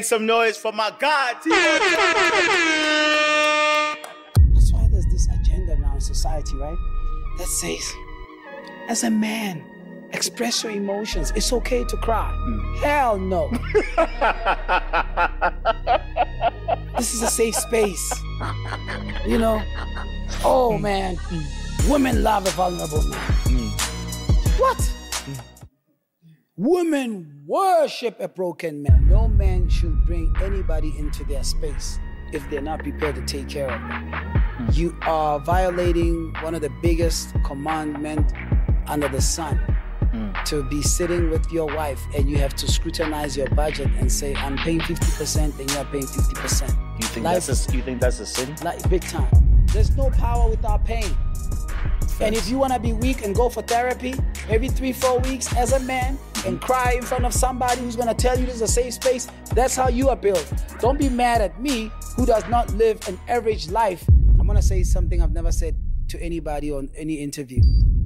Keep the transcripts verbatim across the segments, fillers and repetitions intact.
Make some noise for my God. That's why there's this agenda now in society, right? That says, as a man, express your emotions. It's okay to cry. Mm. Hell no. This is a safe space. You know? Oh, mm. man. Mm. Women love a vulnerable man. Mm. What? Mm. Women worship a broken man. No man should bring anybody into their space if they're not prepared to take care of them. Mm. You are violating one of the biggest commandments under the sun. Mm. To be sitting with your wife and you have to scrutinize your budget and say, I'm paying fifty percent and you're paying fifty percent. You think, Life, that's a, you think that's a sin? Like, big time. There's no power without pain. Thanks. And if you want to be weak and go for therapy every three, four weeks as a man mm-hmm. and cry in front of somebody who's going to tell you this is a safe space, that's how you are built. Don't be mad at me who does not live an average life. I'm going to say something I've never said to anybody on any interview.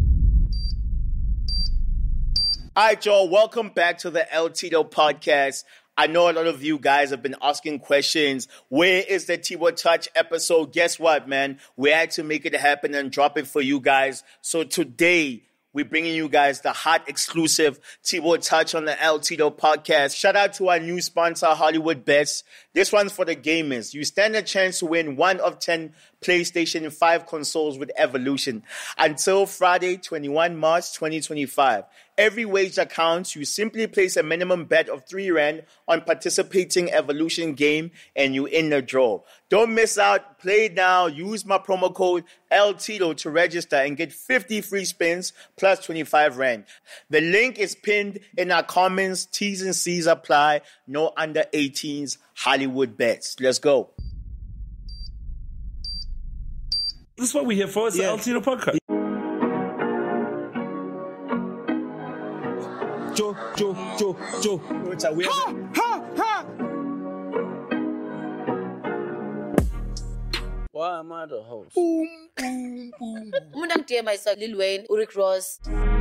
All right, y'all, welcome back to the El Tito podcast. I know a lot of you guys have been asking questions. Where is the Tito Touch episode? Guess what, man? We had to make it happen and drop it for you guys. So today, we're bringing you guys the hot exclusive Tito Touch on the El Tito podcast. Shout out to our new sponsor, Hollywood Bets. This one's for the gamers. You stand a chance to win one of ten PlayStation five consoles with Evolution until Friday, twenty-first March twenty twenty-five. Every wager counts. You simply place a minimum bet of three rand on participating Evolution game and you in the draw. Don't miss out. Play now. Use my promo code El Tito to register and get fifty free spins plus twenty-five rand. The link is pinned in our comments. T's and C's apply. No under eighteens. Hollywood Bets. Let's go. This is what we're here for. It's yeah. the El Tito podcast. Joe, Joe, Joe, Joe. Ha, ha, ha. Why am I the host? Boom, boom, boom. I'm going to myself, Lil Wayne, Rick Ross.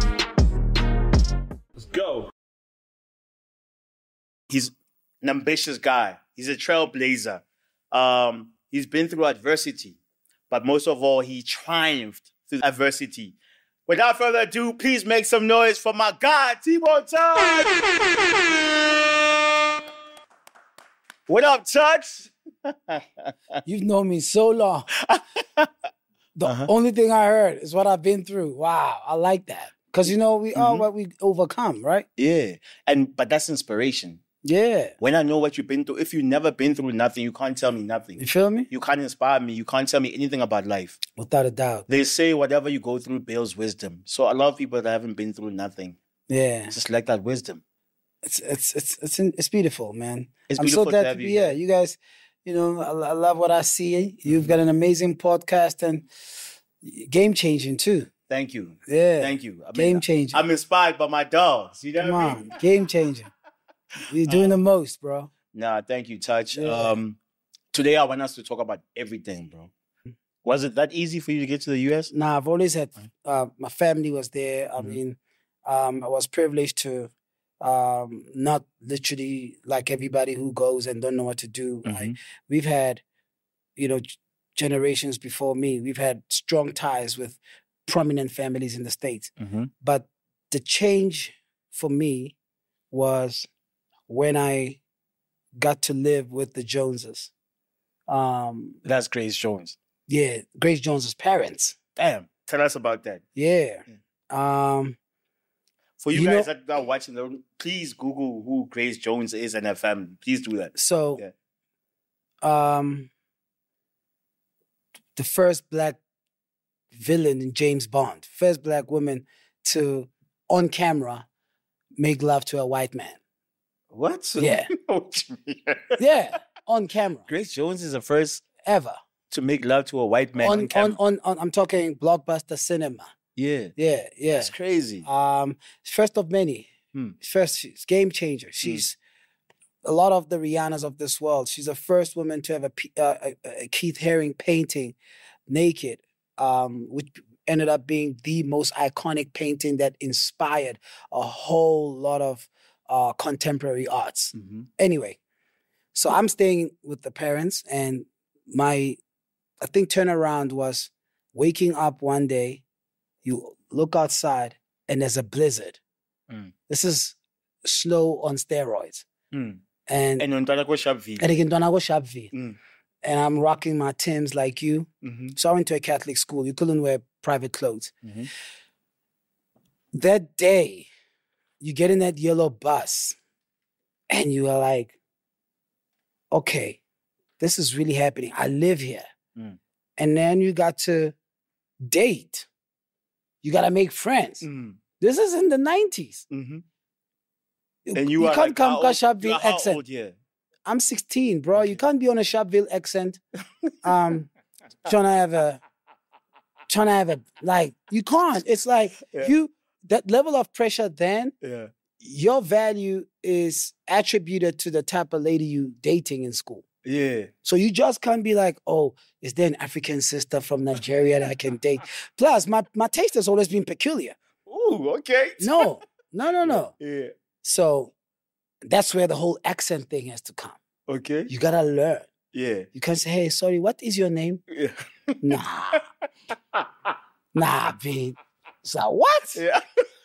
Let's go. He's an ambitious guy. He's a trailblazer. Um, he's been through adversity. But most of all, he triumphed through adversity. Without further ado, please make some noise for my God, Tito Touch! What up, Touch? You've known me so long. The uh-huh. only thing I heard is what I've been through. Wow, I like that. Because, you know, we mm-hmm. are what we overcome, right? Yeah, and but that's inspiration. Yeah. When I know what you've been through, if you've never been through nothing, you can't tell me nothing. You feel me? You can't inspire me. You can't tell me anything about life. Without a doubt. They say whatever you go through builds wisdom. So a lot of people that haven't been through nothing. Yeah. Just like that wisdom. It's it's it's it's it's beautiful, man. It's I'm beautiful so glad to have to you. be here. You guys, you know, I, I love what I see. You've got an amazing podcast and game changing too. Thank you. Yeah. Thank you. I mean, game changing. I'm inspired by my dogs. You know Come what I on, mean? Game changing. You're doing the most, bro. Nah, thank you, Touch. Yeah. Um, today I want us to talk about everything, bro. Was it that easy for you to get to the U S? Nah, I've always had, uh, my family was there. I Mm-hmm. mean, um, I was privileged to um, not literally like everybody who goes and don't know what to do. Mhm. Like, we've had, you know, g- generations before me, we've had strong ties with prominent families in the States. Mm-hmm. But the change for me was when I got to live with the Joneses. Um, That's Grace Jones. yeah, Grace Jones's parents. Damn. Tell us about that. Yeah. Um, For you, You guys know- that are watching, though, please Google who Grace Jones is and her family. Please do that. so, Yeah. um, the first black villain in James Bond, first black woman to, on camera, make love to a white man. What? Yeah. What you mean? Yeah, on camera, Grace Jones is the first ever. to make love to a white man on, On, on, camera. on, on, I'm talking blockbuster cinema. Yeah. Yeah, yeah. That's crazy. Um, first of many. Hmm. First, she's game changer. She's a lot of the Rihannas of this world. She's the first woman to have a, P- uh, a, a Keith Haring painting naked, um, which ended up being the most iconic painting that inspired a whole lot of uh, contemporary arts. Mhm. Anyway, So I'm staying with the parents, and my, I think turnaround was waking up one day, you look outside, and there's a blizzard. Mm. This is snow on steroids. Mm. And And on Tanako Sharpeville. and again, Donago Sharpeville. Mm. And I'm rocking my Timbs like you. Mm-hmm. So I went to a Catholic school. You couldn't wear private clothes. Mm-hmm. That day, you get in that yellow bus and you are like, okay, this is really happening. I live here. Mm. And then you got to date. You got to make friends. Mm. This is in the nineties. Mm-hmm. You, And you, you are can't like, come how with old- you Sharpeville are how accent. old, yeah. I'm sixteen, bro. You can't be on a Sharpeville accent. Um, trying to have a, trying to have a, like, you can't. It's like Yeah. you, that level of pressure then, Yeah. your value is attributed to the type of lady you dating in school. Yeah. So you just can't be like, oh, is there an African sister from Nigeria that I can date? Plus, my, my taste has always been peculiar. Ooh, okay. No, no, no, no. Yeah. So that's where the whole accent thing has to come. Okay. You gotta learn. Yeah. You can't say, hey, sorry, what is your name? Yeah. Nah. Nah, B. So what? Yeah.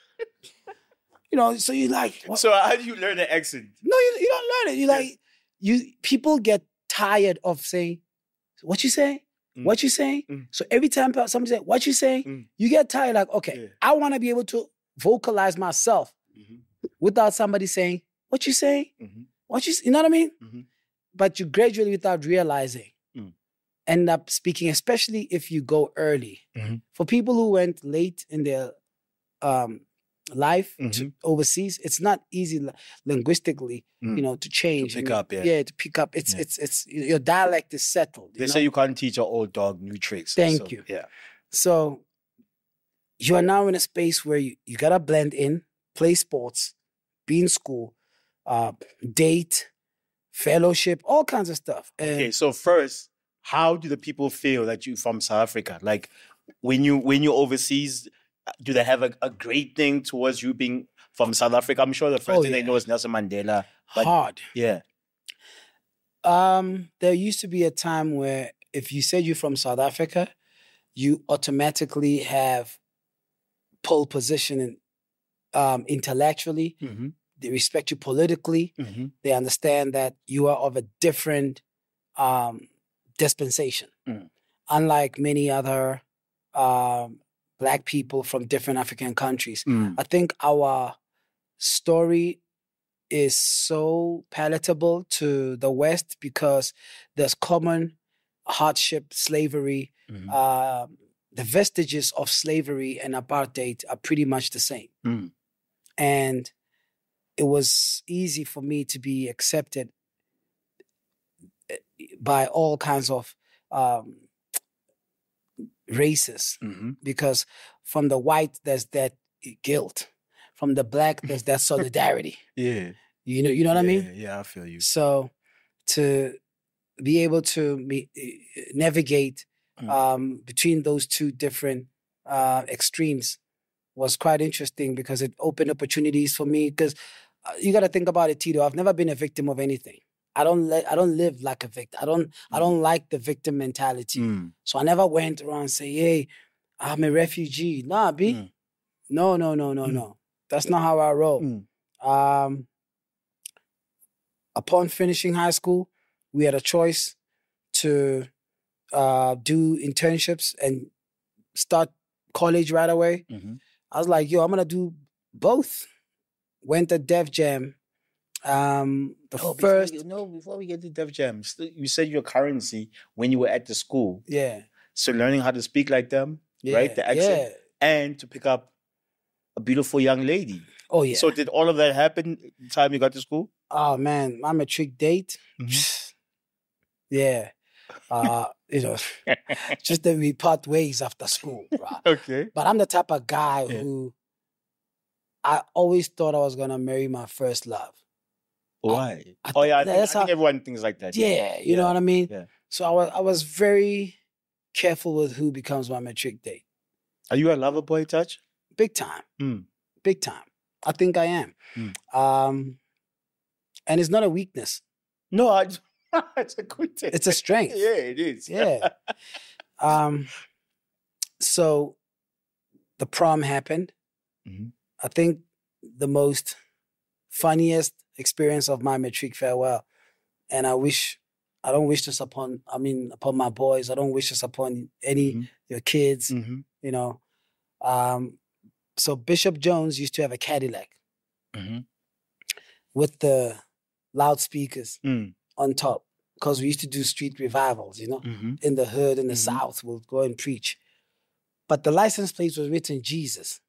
You know, so you like, what? So how do you learn the accent? No, you, you don't learn it. You like, you people get tired of saying, what you say? Mm. What you say? Mm. So every time somebody say, what you say? Mm. You get tired, like, okay, Yeah. I want to be able to vocalize myself Mm-hmm. without somebody saying, what you say? Mm-hmm. What you, s-" you know what I mean? Mm-hmm. But you gradually, without realizing, Mm. end up speaking, especially if you go early. Mm-hmm. For people who went late in their um, life Mhm. to overseas, it's not easy li- linguistically, Mm. you know, to change. pick I mean, up, yeah. Yeah, to pick up. It's Yeah. it's it's your dialect is settled. They you say know? you can't teach an old dog new tricks. Thank So, you. Yeah. So you are now in a space where you, you gotta blend in, play sports, be in school, uh, date, fellowship, all kinds of stuff. And Okay, so first, how do the people feel that you from South Africa? Like when you when you're overseas, do they have a, a great thing towards you being from South Africa? I'm sure the first Oh, thing they yeah. know is Nelson Mandela. But hard. yeah. Um, there used to be a time where if you said you're from South Africa, you automatically have pole position in, um, intellectually. Mm-hmm. They respect you politically. Mm-hmm. They understand that you are of a different um, dispensation. Mm. Unlike many other um, Black people from different African countries. Mm. I think our story is so palatable to the West because there's common hardship, slavery. Mhm. Um, the vestiges of slavery and apartheid are pretty much the same. Mm. And it was easy for me to be accepted by all kinds of um, races Mm-hmm. because from the white, there's that guilt. From the Black, there's that solidarity. Yeah. You know, you know what I mean? Yeah, yeah, I feel you. So to be able to me, navigate Mm. um, between those two different uh, extremes was quite interesting because it opened opportunities for me. Because uh, you got to think about it, Tito. I've never been a victim of anything. I don't. Le- I don't live like a victim. I don't. I don't like the victim mentality. Mm. So I never went around and say, "Hey, I'm a refugee." Nah, B. Mm. No, no, no, no, Mm. no. That's not how I roll. Mm. Um, upon finishing high school, we had a choice to uh, do internships and start college right away. Mm-hmm. I was like, yo, I'm going to do both. Went to Def Jam. Um, the Oh, before first, we, no, before we get to Def Jam, st- you said your currency when you were at the school. yeah, So learning how to speak like them, yeah, right? The accent. yeah. And to pick up a beautiful young lady. Oh, yeah. So did all of that happen the time you got to school? Oh, man, my matric date. Yeah. Uh, you know, just that we part ways after school, bro. Okay. But I'm the type of guy Yeah. who I always thought I was gonna marry my first love. Why? I oh, yeah, I th- think, I that's think how- everyone thinks like that. Yeah, you Yeah. know what I mean? Yeah. So I was I was very careful with who becomes my matric date. Are you a lover boy, Touch? Big time. Mm. Big time. I think I am. Mm. Um, and it's not a weakness. No, I, it's a good thing. It's a strength. Yeah, it is. Yeah. Um. So, the prom happened. Mhm. I think the most funniest experience of my matric farewell, and I wish, I don't wish this upon, I mean, upon my boys. I don't wish this upon any Mhm. your kids. Mhm. You know. Um. So Bishop Jones used to have a Cadillac Mhm. with the loudspeakers Mm. on top, because we used to do street revivals, you know, Mhm. in the hood, in the Mhm. South, we'll go and preach. But the license plates was written Jesus.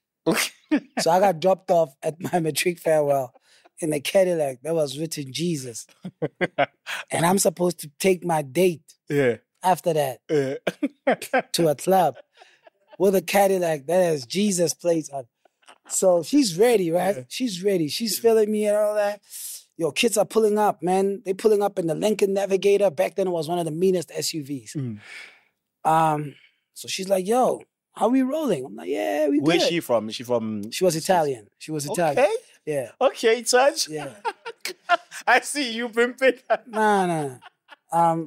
So I got dropped off at my matric farewell in a Cadillac that was written Jesus. And I'm supposed to take my date Yeah. after that Yeah. to a club with a Cadillac that has Jesus plates on. So she's ready, right? Yeah. She's ready. She's feeling me and all that. Yo, kids are pulling up, man. They pulling up in the Lincoln Navigator. Back then it was one of the meanest S U Vs. Mm. Um, so she's like, yo, how we rolling? I'm like, yeah, we good. Where's she from? Is she from? She was Italian. She was Italian. Okay. Yeah. Okay, Touch. Yeah. I see you pimping. Nah, nah. Um,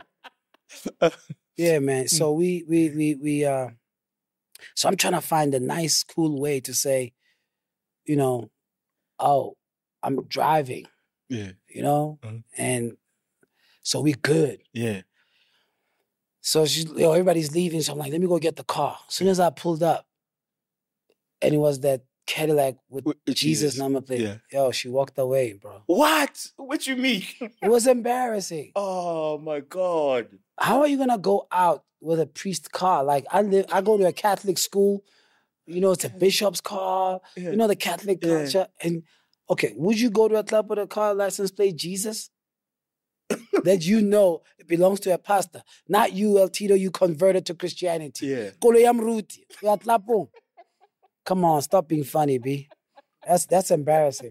yeah, man. So we, we, we, we, uh, so I'm trying to find a nice, cool way to say, you know, oh, I'm driving, Yeah. you know, Mhm. and so we good. Yeah. So she's, yo, everybody's leaving. So I'm like, let me go get the car. As soon as I pulled up, and it was that Cadillac with With Jesus, Jesus. number plate. Yeah. Yo, she walked away, bro. What? What you mean? It was embarrassing. Oh my God. How are you gonna go out with a priest car? Like I live, I go to a Catholic school. You know, it's a bishop's car. Yeah. You know the Catholic Yeah. culture. And okay, would you go to a club with a car license plate Jesus? That you know it belongs to a pastor, not you, El Tito. You converted to Christianity. Yeah. Koloyam Ruti. You are tlapong. Come on, stop being funny, B. That's that's embarrassing.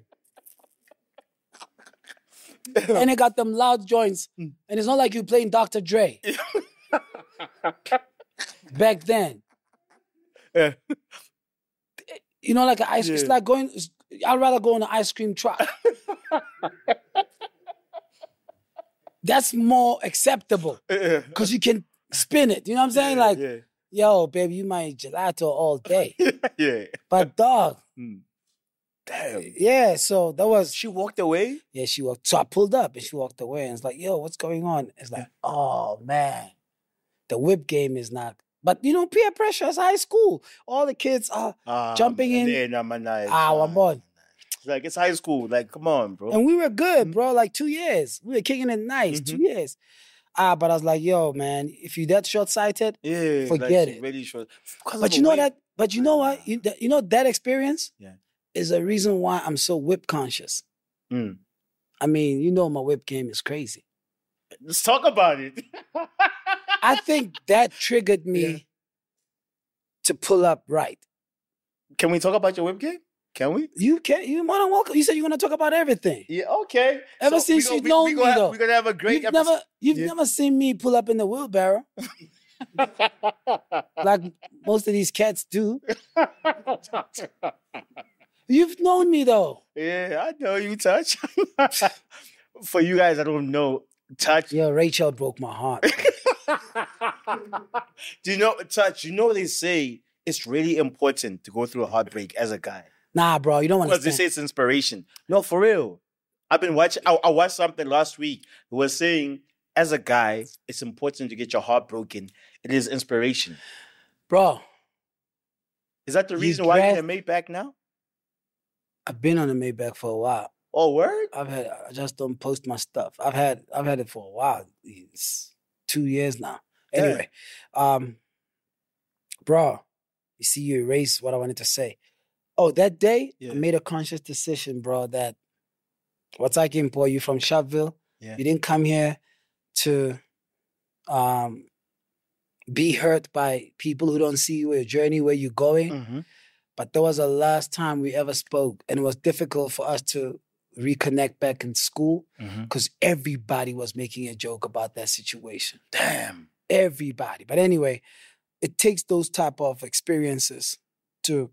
And it got them loud joints. And it's not like you playing Doctor Dre. Back then. Yeah. You know, like an ice Yeah. it's like going, it's- I'd rather go on an ice cream truck. That's more acceptable. Yeah. Because you can spin it. You know what I'm saying? Like, yeah. yo, baby, you might gelato all day. Yeah. But dog, Damn. yeah, so that was, She walked away? yeah, she walked. So I pulled up and she walked away and it's like, yo, what's going on? It's like, oh, man, the whip game is not. But, you know, peer pressure is high school. All the kids are Ah, jumping in. Yeah, nah, man, nice. Ah, Nah, I'm on. It's like, it's high school. Like, come on, bro. And we were good, bro, like two years. We were kicking it nice, two years. Ah, but I was like, yo, man, if you that short-sighted, yeah. forget like, it. Really short. Because but of you know the way- that, but you know what? You, that- you know that experience Yeah. is a reason why I'm so whip conscious. Mm. I mean, you know my whip game is crazy. Let's talk about it. I think that triggered me Yeah. to pull up right. Can we talk about your whip game? Can we? You can't, you more than welcome. You said you're gonna talk about everything. Yeah, okay. Ever So since we you've we, known we me, gonna have, though. We're gonna have a great You've episode. never, you've Yeah. never seen me pull up in the wheelbarrow like most of these cats do. You've known me though. Yeah, I know you, Touch. For you guys that don't know, Touch. Yo, Rachel broke my heart. Do you know, Touch, you know they say it's really important to go through a heartbreak as a guy. Nah, bro, you don't Because they understand. say it's inspiration. No, for real. I've been watching, I, I watched something last week. It was saying, as a guy, it's important to get your heart broken. It is inspiration. Bro, Is that the You reason why you're dress- in a Maybach now? I've been on the Maybach for a while. Oh, word? I've had, I just don't post my stuff. I've had, I've had it for a while. It's two years now. Yeah. Anyway, um, bro, you see, you erased what I wanted to say. Oh, that day, Yeah. I made a conscious decision, bro, that what's I can boy, you from Sharpeville. Yeah. You didn't come here to um, be hurt by people who don't see your journey, where you're going. Mm-hmm. But that was the last time we ever spoke. And it was difficult for us to reconnect back in school Mm-hmm. because everybody was making a joke about that situation. Damn. Everybody. But anyway, it takes those type of experiences to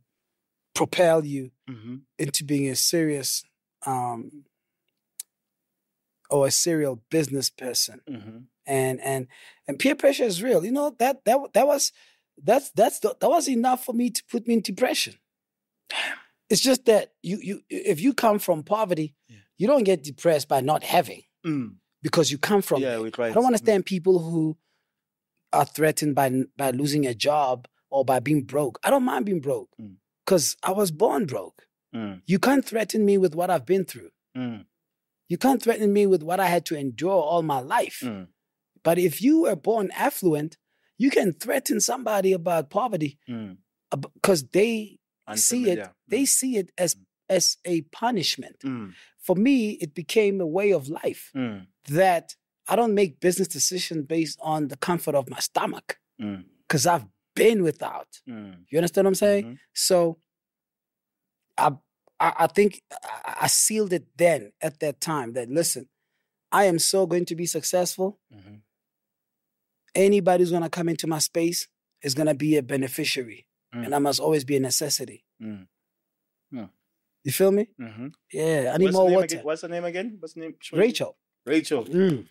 propel you Mm-hmm. into being a serious um, or a serial business person. Mm-hmm. And and and peer pressure is real. You know, that that that was that's that's the, that was enough for me to put me in depression. It's just that you you if you come from poverty, yeah. you don't get depressed by not having. Mm. Because you come from yeah, it. We tried. I don't understand people who are threatened by by losing a job or by being broke. I don't mind being broke because mm. I was born broke. Mm. You can't threaten me with what I've been through. Mm. You can't threaten me with what I had to endure all my life. Mm. But if you were born affluent, you can threaten somebody about poverty because mm. they see it. They see it as as a punishment. Mm. For me, it became a way of life mm. that I don't make business decisions based on the comfort of my stomach because mm. I've been without. Mm. You understand what I'm saying? Mm-hmm. So I, I I think I, I sealed it then at that time that, listen, I am so going to be successful. Mm-hmm. Anybody who's going to come into my space is going to be a beneficiary mm. and I must always be a necessity. Mm. Yeah. You feel me? Mm-hmm. Yeah, I need What's more water. Again? What's the name again? What's the name? Rachel. Rachel. Mm.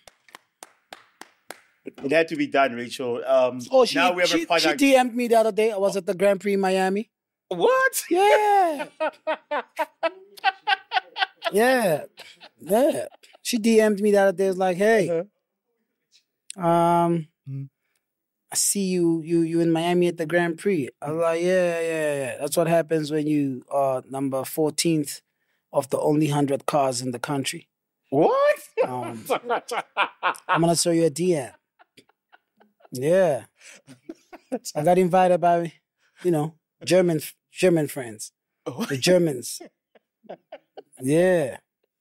It had to be done, Rachel. Um, oh, she, now we have she, a project. She D M'd me the other day. I was at the Grand Prix in Miami. What? Yeah. yeah. Yeah. She D M'd me the other day. It's like, hey, uh-huh. um, mm-hmm. I see you, you, you in Miami at the Grand Prix. I was like, yeah, yeah, yeah. That's what happens when you are number fourteenth of the only one hundred cars in the country. What? Um, I'm going to show you a D M. Yeah. I got invited by, you know, German German friends. The Germans. Yeah.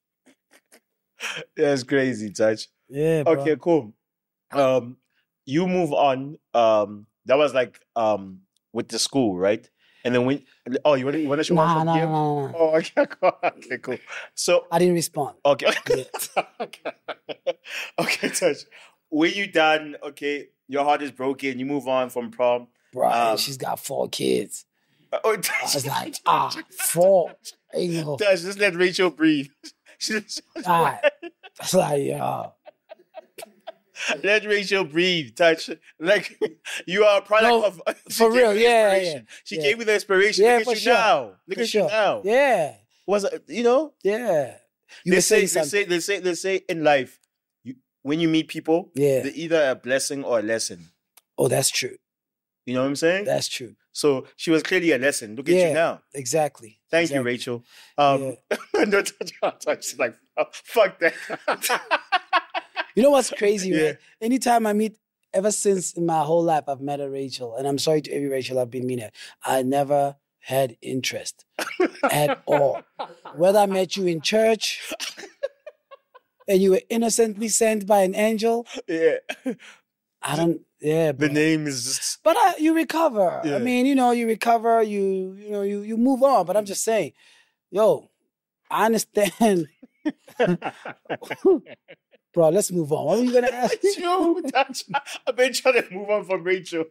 That's crazy, Touch. Yeah, bro. Okay, cool. Um, you move on. Um, that was like um with the school, right? And then when oh, you want to, you want to show nah, us nah, nah, nah, nah. Oh, okay, cool. Okay, cool. So I didn't respond. Okay. Yeah. okay. Okay, Touch. When you done, okay, your heart is broken, you move on from prom. Bro, um, she's got four kids. Oh, I was like, ah, four. Ain't no. Touch, just let Rachel breathe. Just, all right. It's like, yeah. Let Rachel breathe, Touch. Like, you are a product no, of... For real, yeah, yeah. She yeah. gave you the inspiration. Yeah, Look at for you sure. now. Look for at sure. you now. Yeah. Was it, you know? Yeah. You they say, they say, they say, they say in life, you, when you meet people, yeah. they're either a blessing or a lesson. Oh, that's true. You know what I'm saying? That's true. So she was clearly a lesson. Look at yeah, you now. Exactly. Thank exactly. you, Rachel. Um, yeah. No, touch, touch, like, oh, fuck that. You know what's crazy, yeah. right? Anytime I meet, ever since in my whole life, I've met a Rachel, and I'm sorry to every Rachel I've been meeting, I never had interest at all. Whether I met you in church and you were innocently sent by an angel. Yeah. I don't, yeah. The bro. Name is just... But uh, you recover. Yeah. I mean, you know, you recover, you, you know, you, you move on. But I'm just saying, yo, I understand. Bro, let's move on. What were you going to ask? Yo, I've been trying to move on from Rachel.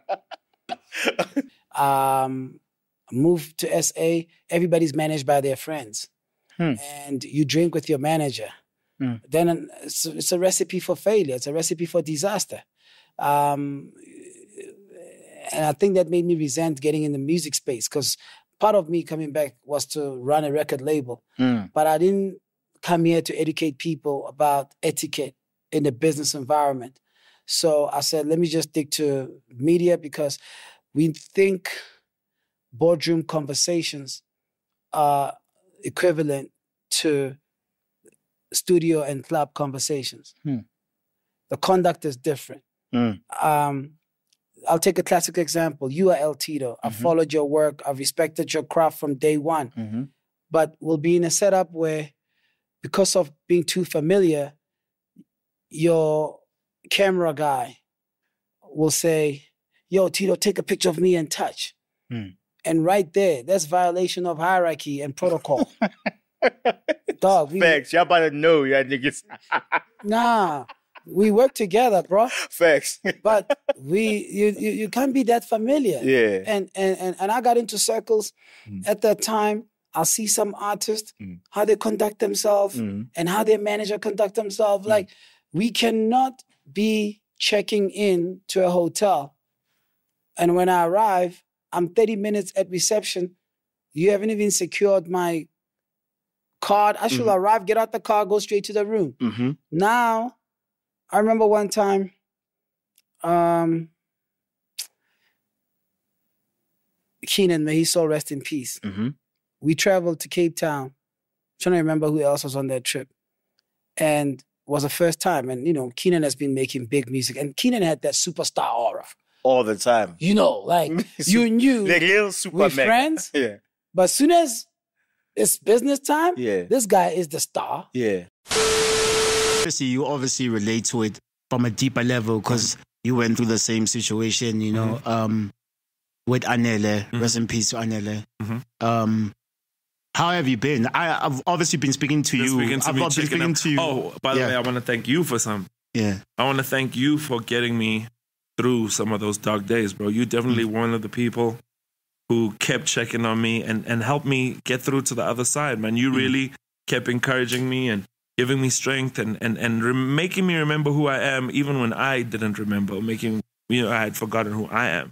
um, move to S A. Everybody's managed by their friends. Hmm. And you drink with your manager. Hmm. Then it's, it's a recipe for failure. It's a recipe for disaster. Um, and I think that made me resent getting in the music space because part of me coming back was to run a record label. Hmm. But I didn't come here to educate people about etiquette in the business environment. So I said, let me just stick to media because we think boardroom conversations are equivalent to studio and club conversations. Hmm. The conduct is different. Hmm. Um, I'll take a classic example. You are El Tito. Mm-hmm. I followed your work. I respected your craft from day one. Mm-hmm. But we'll be in a setup where because of being too familiar, your camera guy will say, yo, Tito, take a picture of me and touch. Mm. And right there, that's violation of hierarchy and protocol. Dog, we... Facts. Y'all about to know, y'all niggas. Nah, we work together, bro. Facts. But we, you, you, you can't be that familiar. Yeah. And, and, and, and I got into circles mm. at that time. I'll see some artists, Mm. how they conduct themselves Mm. and how their manager conduct themselves. Mm. Like, we cannot be checking in to a hotel. And when I arrive, I'm thirty minutes at reception. You haven't even secured my card. I should Mhm. arrive, get out the car, go straight to the room. Mm-hmm. Now, I remember one time, um, Keenan, may his soul rest in peace. Mm-hmm. We traveled to Cape Town. Trying to remember who else was on that trip. And it was the first time. And, you know, Keenan has been making big music. And Keenan had that superstar aura. All the time. You know, like, you knew The real super we're mega. friends. Yeah. But as soon as it's business time, Yeah. this guy is the star. Yeah. Obviously, you obviously relate to it from a deeper level because you went through the same situation, you know, um, with Anele. Mm-hmm. Rest in peace to Anele. Mm-hmm. Um, how have you been? I, I've obviously been speaking to Been you. speaking to I've me, been checking speaking up. to you. Oh, by the Yeah. way, I want to thank you for some. Yeah. I want to thank you for getting me through some of those dark days, bro. You're definitely Mm. one of the people who kept checking on me and, and helped me get through to the other side, man. Mm. You really kept encouraging me and giving me strength and, and, and re- making me remember who I am, even when I didn't remember, making, you know, I had forgotten who I am.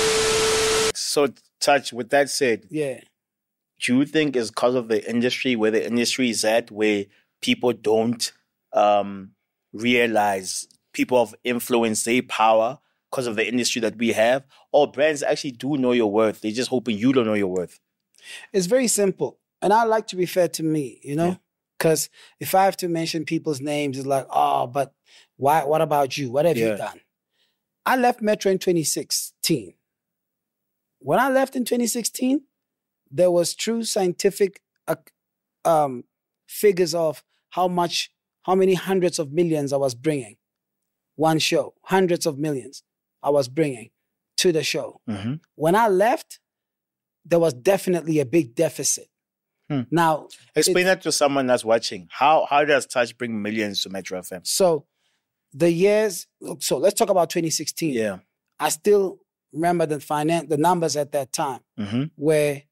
So, Touch, with that said, Yeah. do you think it's because of the industry, where the industry is at, where people don't um, realize people of influence, their power, because of the industry that we have? Or brands actually do know your worth? They're just hoping you don't know your worth. It's very simple. And I like to be fair to me, you know? Because if I have to mention people's names, it's like, oh, but why? What about you? What have Yeah. you done? I left Metro in twenty sixteen. When I left in twenty sixteen, there was true scientific uh, um, figures of how much, how many hundreds of millions I was bringing. One show, hundreds of millions I was bringing to the show. Mm-hmm. When I left, there was definitely a big deficit. Hmm. Now, Explain that to someone that's watching. How how does Touch bring millions to Metro F M? so the years, so let's talk about twenty sixteen. Yeah. I still remember the finance, the numbers at that time, Mm-hmm. where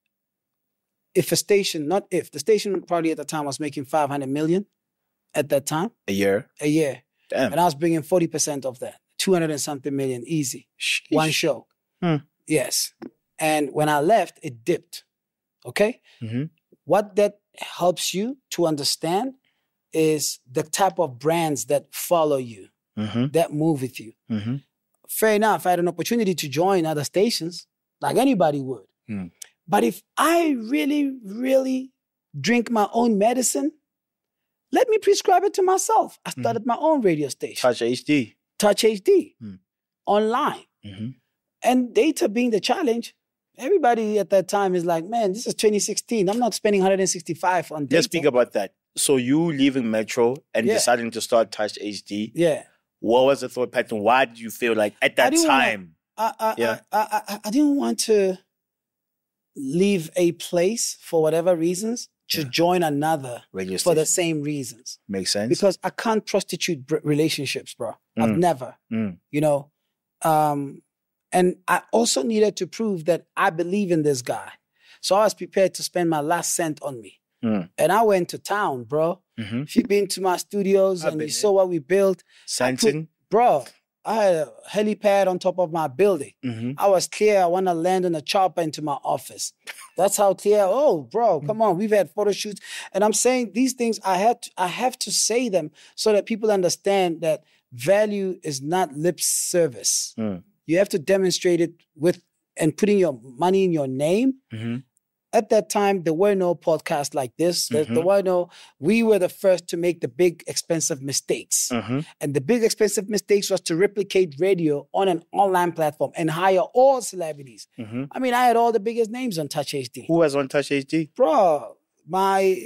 if a station, not if, the station probably at the time was making five hundred million at that time, A year. a year. Damn. And I was bringing forty percent of that, two hundred and something million, easy. One show. Hmm. Yes. And when I left, it dipped. Okay? Mhm. What that helps you to understand is the type of brands that follow you, Mm-hmm. that move with you. Mm-hmm. Fair enough, I had an opportunity to join other stations, like anybody would. Hmm. But if I really, really drink my own medicine, let me prescribe it to myself. I started my own radio station, Touch H D. Touch H D, Hmm. online. Mm-hmm. And data being the challenge, everybody at that time is like, man, this is twenty sixteen. I'm not spending one hundred sixty-five on data. Let's speak about that. So you leaving Metro and Yeah. deciding to start Touch H D. Yeah. What was the thought pattern? Why did you feel like at that didn't wanna- time? I, I, Yeah. I, I, I, I didn't want to leave a place for whatever reasons to Yeah. join another Radio for the station. same reasons. Makes sense. Because I can't prostitute br- relationships, bro. I've Mm. never, Mm. you know. Um, and I also needed to prove that I believe in this guy. So I was prepared to spend my last cent on me. Mm. And I went to town, bro. Mm-hmm. If you've been to my studios I've and been you there. saw what we built, Santon. bro, I had a helipad on top of my building. Mm-hmm. I was clear I want to land on a chopper into my office. That's how clear. Oh, bro, come on. We've had photo shoots. And I'm saying these things, I have to, I have to say them so that people understand that value is not lip service. Mm. You have to demonstrate it with and putting your money in your name. Mm-hmm. At that time, there were no podcasts like this. There, Mhm. there were no, we were the first to make the big, expensive mistakes. Mm-hmm. And the big expensive mistakes was to replicate radio on an online platform and hire all celebrities. Mm-hmm. I mean, I had all the biggest names on Touch H D. Who was on Touch H D? Bro, my,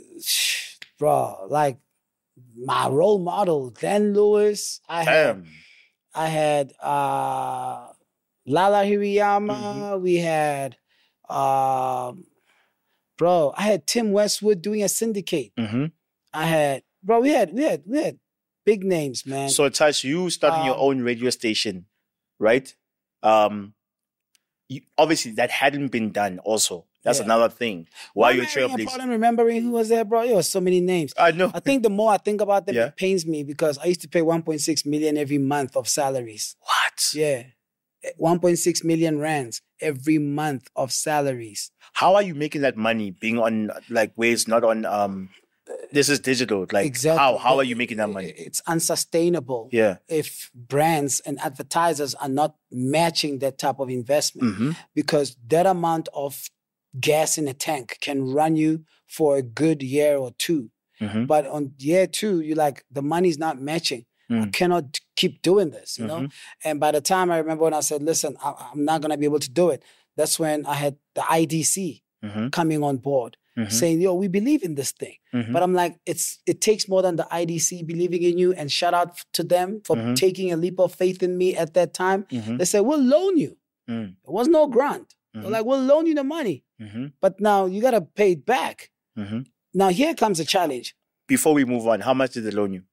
bro, like my role model, Glenn Lewis. I had, Damn. I had uh, Lala Hirayama. Mm-hmm. We had, um, bro, I had Tim Westwood doing a syndicate. Mm-hmm. I had, bro, we had, we had, we had big names, man. So Touch, you starting your Um, own radio station, right? Um, you, obviously that hadn't been done also That's Yeah. another thing. Why you're having a trailblazing? problem remembering who was there, bro. There was so many names. I know. I think the more I think about them, Yeah. it pains me because I used to pay one point six million every month of salaries. What? Yeah. one point six million rands every month of salaries. How are you making that money being on like ways not on um this is digital? Like Exactly. how how are you making that money? It's unsustainable. Yeah. If brands and advertisers are not matching that type of investment, Mm-hmm. because that amount of gas in a tank can run you for a good year or two. Mm-hmm. But on year two, you're like, the money's not matching. I Mm. cannot keep doing this, you know? Mhm. And by the time I remember when I said, listen, I, I'm not going to be able to do it, that's when I had the I D C Mm-hmm. coming on board Mhm. saying, yo, we believe in this thing. Mhm. But I'm like, it's it takes more than the I D C believing in you, and shout out to them for Mhm. taking a leap of faith in me at that time. Mhm. They said, we'll loan you. Mm. It was no grant. They're Mhm. like, we'll loan you the money, Mm-hmm. but now you got to pay it back. Mm-hmm. Now here comes a challenge. Before we move on, how much did they loan you?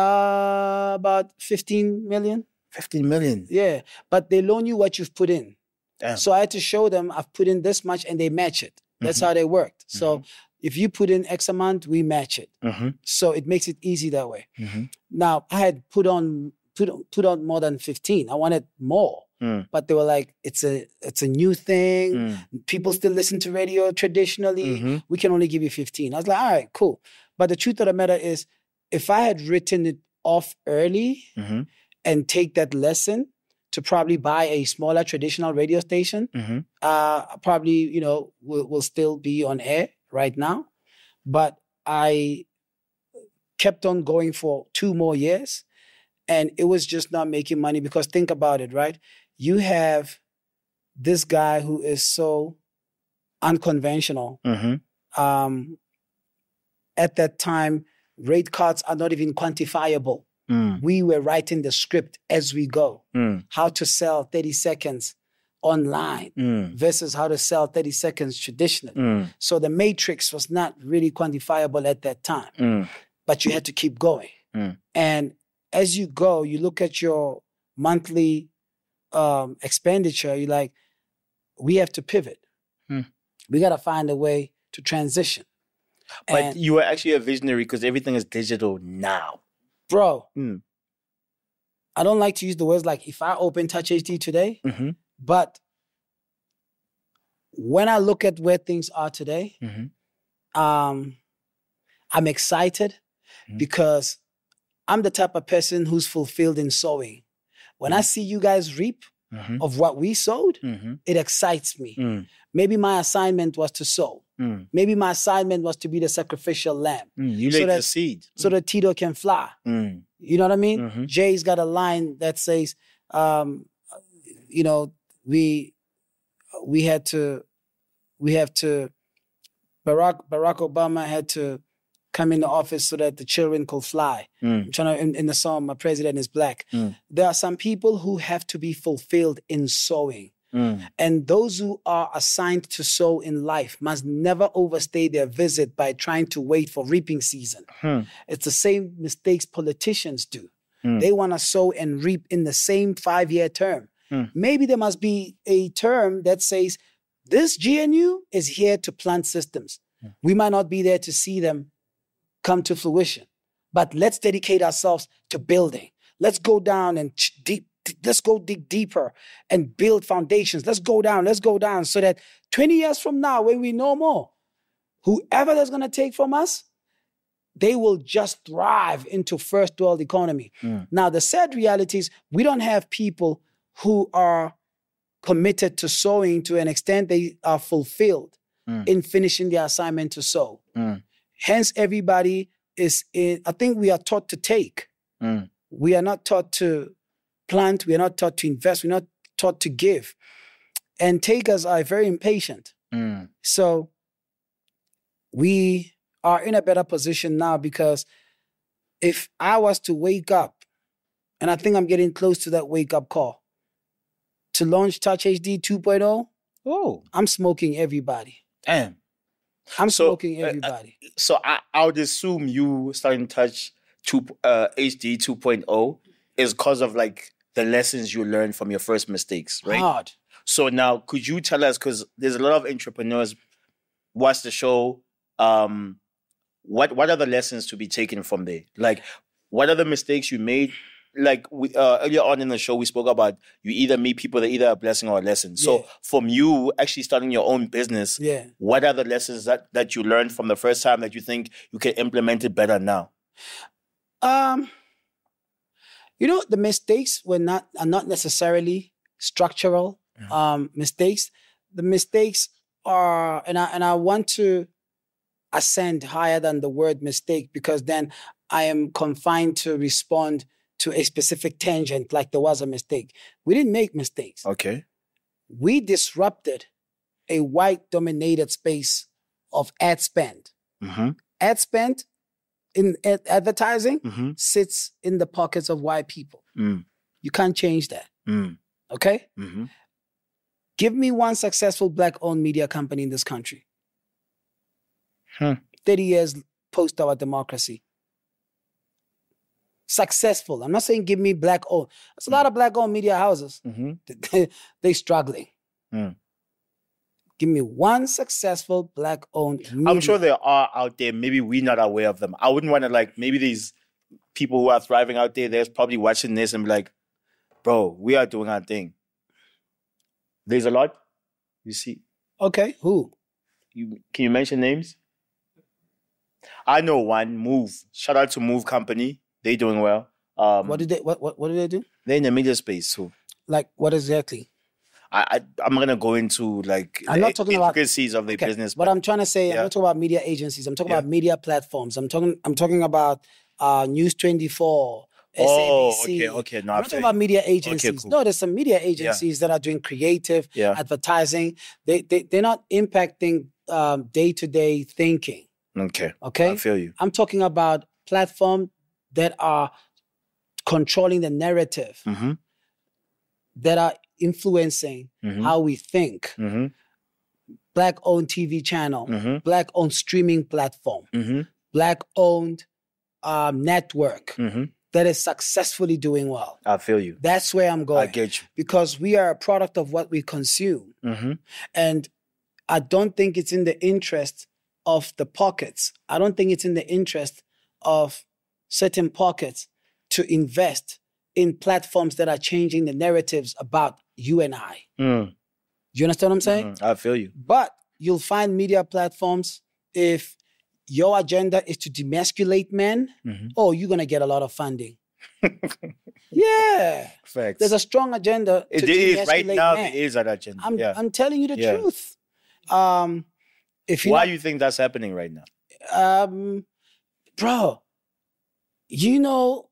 Uh, about fifteen million. Fifteen million. Yeah, but they loan you what you've put in. Damn. So I had to show them I've put in this much and they match it. That's Mhm. how they worked. So if you put in X amount, we match it. Mm-hmm. So it makes it easy that way. Mm-hmm. Now I had put on put on, put on more than fifteen. I wanted more, Mm. but they were like, it's a it's a new thing. Mm. People still listen to radio traditionally. Mhm. We can only give you fifteen. I was like, all right, cool. But the truth of the matter is, if I had written it off early Mm-hmm. and take that lesson to probably buy a smaller traditional radio station, Mm-hmm. uh, probably, you know, will, will still be on air right now. But I kept on going for two more years and it was just not making money because think about it, right? You have this guy who is so unconventional. Mm-hmm. Um, at that time, rate cards are not even quantifiable. Mm. We were writing the script as we go. Mm. How to sell thirty seconds online Mm. versus how to sell thirty seconds traditionally. Mm. So the matrix was not really quantifiable at that time, Mm. but you had to keep going. Mm. And as you go, you look at your monthly um, expenditure, you're like, we have to pivot. Mm. We got to find a way to transition. But And you were actually a visionary because everything is digital now. bro, Mm. I don't like to use the words like if I open Touch H D today, Mm-hmm. but when I look at where things are today, Mm-hmm. um, I'm excited Mhm. because I'm the type of person who's fulfilled in sowing. When I see you guys reap Mm-hmm. of what we sowed, Mm-hmm. it excites me. Mm. Maybe my assignment was to sow. Mm. Maybe my assignment was to be the sacrificial lamb Mm. You So laid the that- seed. so that Tito can fly. Mm. You know what I mean? Mhm. Jay's got a line that says, um, you know, we we had to, we have to, Barack Barack Obama had to come in the office so that the children could fly. Mm. I'm trying to, in, in the song, My President is Black. Mm. There are some people who have to be fulfilled in sowing. Mm. And those who are assigned to sow in life must never overstay their visit by trying to wait for reaping season. Hmm. It's the same mistakes politicians do. Hmm. They want to sow and reap in the same five-year term. Hmm. Maybe there must be a term that says, this G N U is here to plant systems. We might not be there to see them come to fruition, but let's dedicate ourselves to building. Let's go down and ch- deep, let's go dig deeper and build foundations. Let's go down, let's go down so that twenty years from now, when we know more, whoever that's going to take from us, they will just thrive into first world economy. Mm. Now, the sad reality is we don't have people who are committed to sowing to an extent they are fulfilled Mm. in finishing their assignment to sow. Mm. Hence, everybody is in, I think we are taught to take. Mm. We are not taught to plant. We are not taught to invest. We're not taught to give. And takers are very impatient. Mm. So we are in a better position now because if I was to wake up, and I think I'm getting close to that wake up call, to launch Touch H D two point oh, Oh, I'm smoking everybody. damn. I'm So, smoking uh, uh, everybody. So I, I would assume you starting Touch two, uh, H D two point oh is because of like the lessons you learned from your first mistakes, right? Hard. So now, could you tell us, because there's a lot of entrepreneurs watch the show. Um, what what are the lessons to be taken from there? Like, what are the mistakes you made? Like we, uh, earlier on in the show, we spoke about you either meet people that are either a blessing or a lesson. So Yeah. from you actually starting your own business, Yeah. what are the lessons that, that you learned from the first time that you think you can implement it better now? Um, you know, the mistakes were not are not necessarily structural um, mistakes. The mistakes are, and I and I want to ascend higher than the word mistake, because then I am confined to respond to a specific tangent like there was a mistake. We didn't make mistakes. Okay. We disrupted a white-dominated space of ad spend. Mm-hmm. Ad spend in ad- advertising Mm-hmm. sits in the pockets of white people. Mm. You can't change that. Mm. Okay? Mm-hmm. Give me one successful black-owned media company in this country. Hmm. thirty years post our democracy. Successful. I'm not saying give me black-owned. There's a lot of black-owned media houses. Mm-hmm. They're struggling. Hmm. Give me one successful black-owned media. I'm sure there are out there. Maybe we're not aware of them. I wouldn't want to like, maybe these people who are thriving out there, they're probably watching this and be like, bro, we are doing our thing. There's a lot. You see, Okay, who? you can you mention names? I know one, Move. Shout out to Move Company. They doing well. Um, What did they what, what what do they do? they're in the media space, so Like what exactly? I, I I'm gonna go into like I'm the not talking about- intricacies of the Okay, business. What I'm trying to say, Yeah. I'm not talking about media agencies. I'm talking Yeah. about media platforms. I'm talking I'm talking about uh, News twenty-four, Oh, S A B C. okay, okay. No, I'm I not feel talking about you. media agencies. cool. No, there's some media agencies that are doing creative Yeah. advertising. They, they, they're not impacting um, day-to-day thinking, Okay, okay? I feel you. I'm talking about platforms that are controlling the narrative, Mm-hmm. that are influencing Mhm. how we think. Mm-hmm. Black-owned T V channel, Mm-hmm. black-owned streaming platform, Mm-hmm. black-owned um, network Mm-hmm. that is successfully doing well. I feel you. That's where I'm going. I get you. Because we are a product of what we consume. Mm-hmm. And I don't think it's in the interest of the pockets. I don't think it's in the interest of certain pockets to invest in platforms that are changing the narratives about you and I. Mm. You understand what I'm saying? Mhm. I feel you. But you'll find media platforms, if your agenda is to demasculate men, Mhm. oh, you're going to get a lot of funding. Yeah. Facts. There's a strong agenda to it is right demasculate now. men. There is an agenda. I'm, yeah. I'm telling you the Yeah. truth. Um, if you Why not- do you think that's happening right now? um, bro, you know,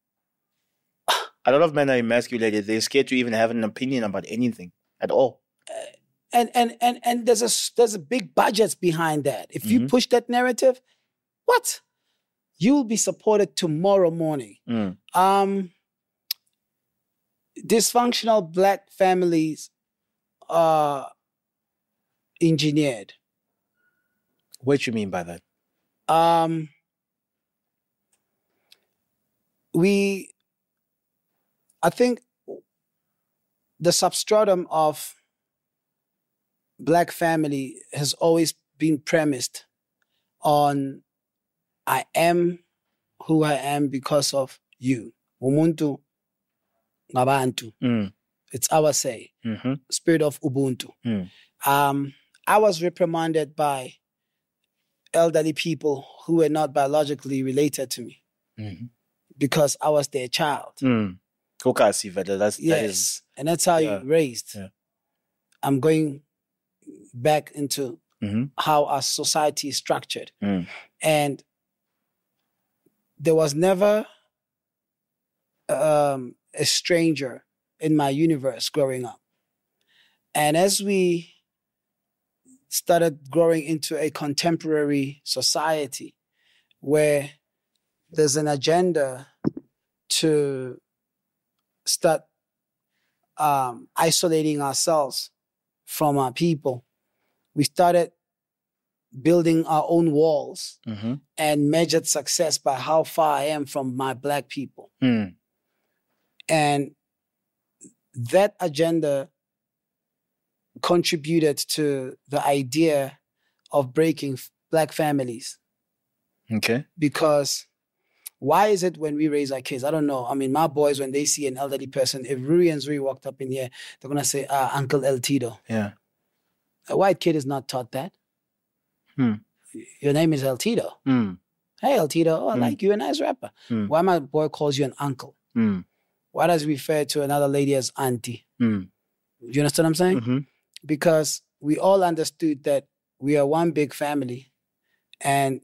A lot of men are emasculated. They're scared to even have an opinion about anything at all. and and and and there's a s- there's a big budgets behind that. If you Mhm. push that narrative, what? You will be supported tomorrow morning. Mm. Um, dysfunctional black families are engineered. What you mean by that? Um, we, I think, the substratum of black family has always been premised on I am who I am because of you. Umuntu ngabantu. Mm. It's our say. Mm-hmm. Spirit of Ubuntu. Mm. Um, I was reprimanded by elderly people who were not biologically related to me Mm-hmm. because I was their child. Mm. Kokasi, vele, that's, Yes. that is... And that's how Yeah. you're raised. Yeah. I'm going back into Mm-hmm. how our society is structured. Mm. And there was never um, a stranger in my universe growing up. And as we started growing into a contemporary society where there's an agenda to start um, isolating ourselves from our people, we started building our own walls Mm-hmm. and measured success by how far I am from my black people. Mm. And that agenda contributed to the idea of breaking f- black families. Okay. Because why is it when we raise our kids? I don't know. I mean, my boys, when they see an elderly person, if Rui and Zuri walked up in here, they're going to say, ah, Uncle El Tito. Yeah. A white kid is not taught that. Hmm. Your name is El Tito. Mm. Hey, El Tito. Oh, I Hmm. like you, a nice rapper. Hmm. Why my boy calls you an uncle? Mm. Why does he refer to another lady as auntie? Mm. Do you understand what I'm saying? Mm-hmm. Because we all understood that we are one big family, and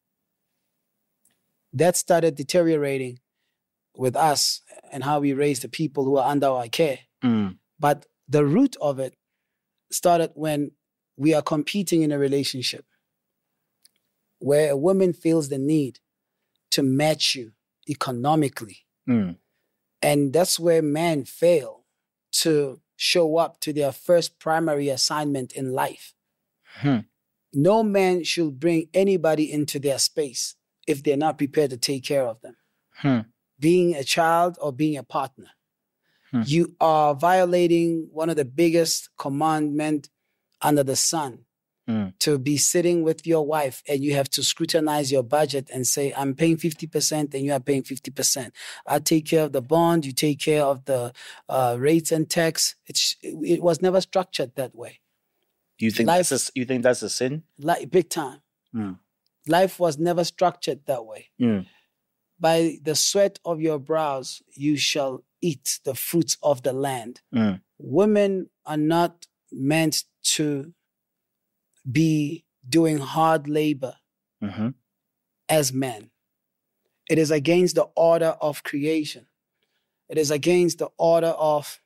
that started deteriorating with us and how we raise the people who are under our care. Mm. But the root of it started when we are competing in a relationship where a woman feels the need to match you economically. Mm. And that's where men fail to show up to their first primary assignment in life. Hmm. No man should bring anybody into their space if they're not prepared to take care of them. Hmm. Being a child or being a partner. Hmm. You are violating one of the biggest commandments under the sun. Mm. To be sitting with your wife and you have to scrutinize your budget and say, I'm paying fifty percent and you are paying fifty percent. I take care of the bond, you take care of the uh, rates and tax. It's, it was never structured that way. You think Life- that's a, you think that's a sin? Like, big time. Mm. Life was never structured that way. Mm. By the sweat of your brows, you shall eat the fruits of the land. Mm. Women are not meant to be doing hard labor Mm-hmm. as men. It is against the order of creation. It is against the order of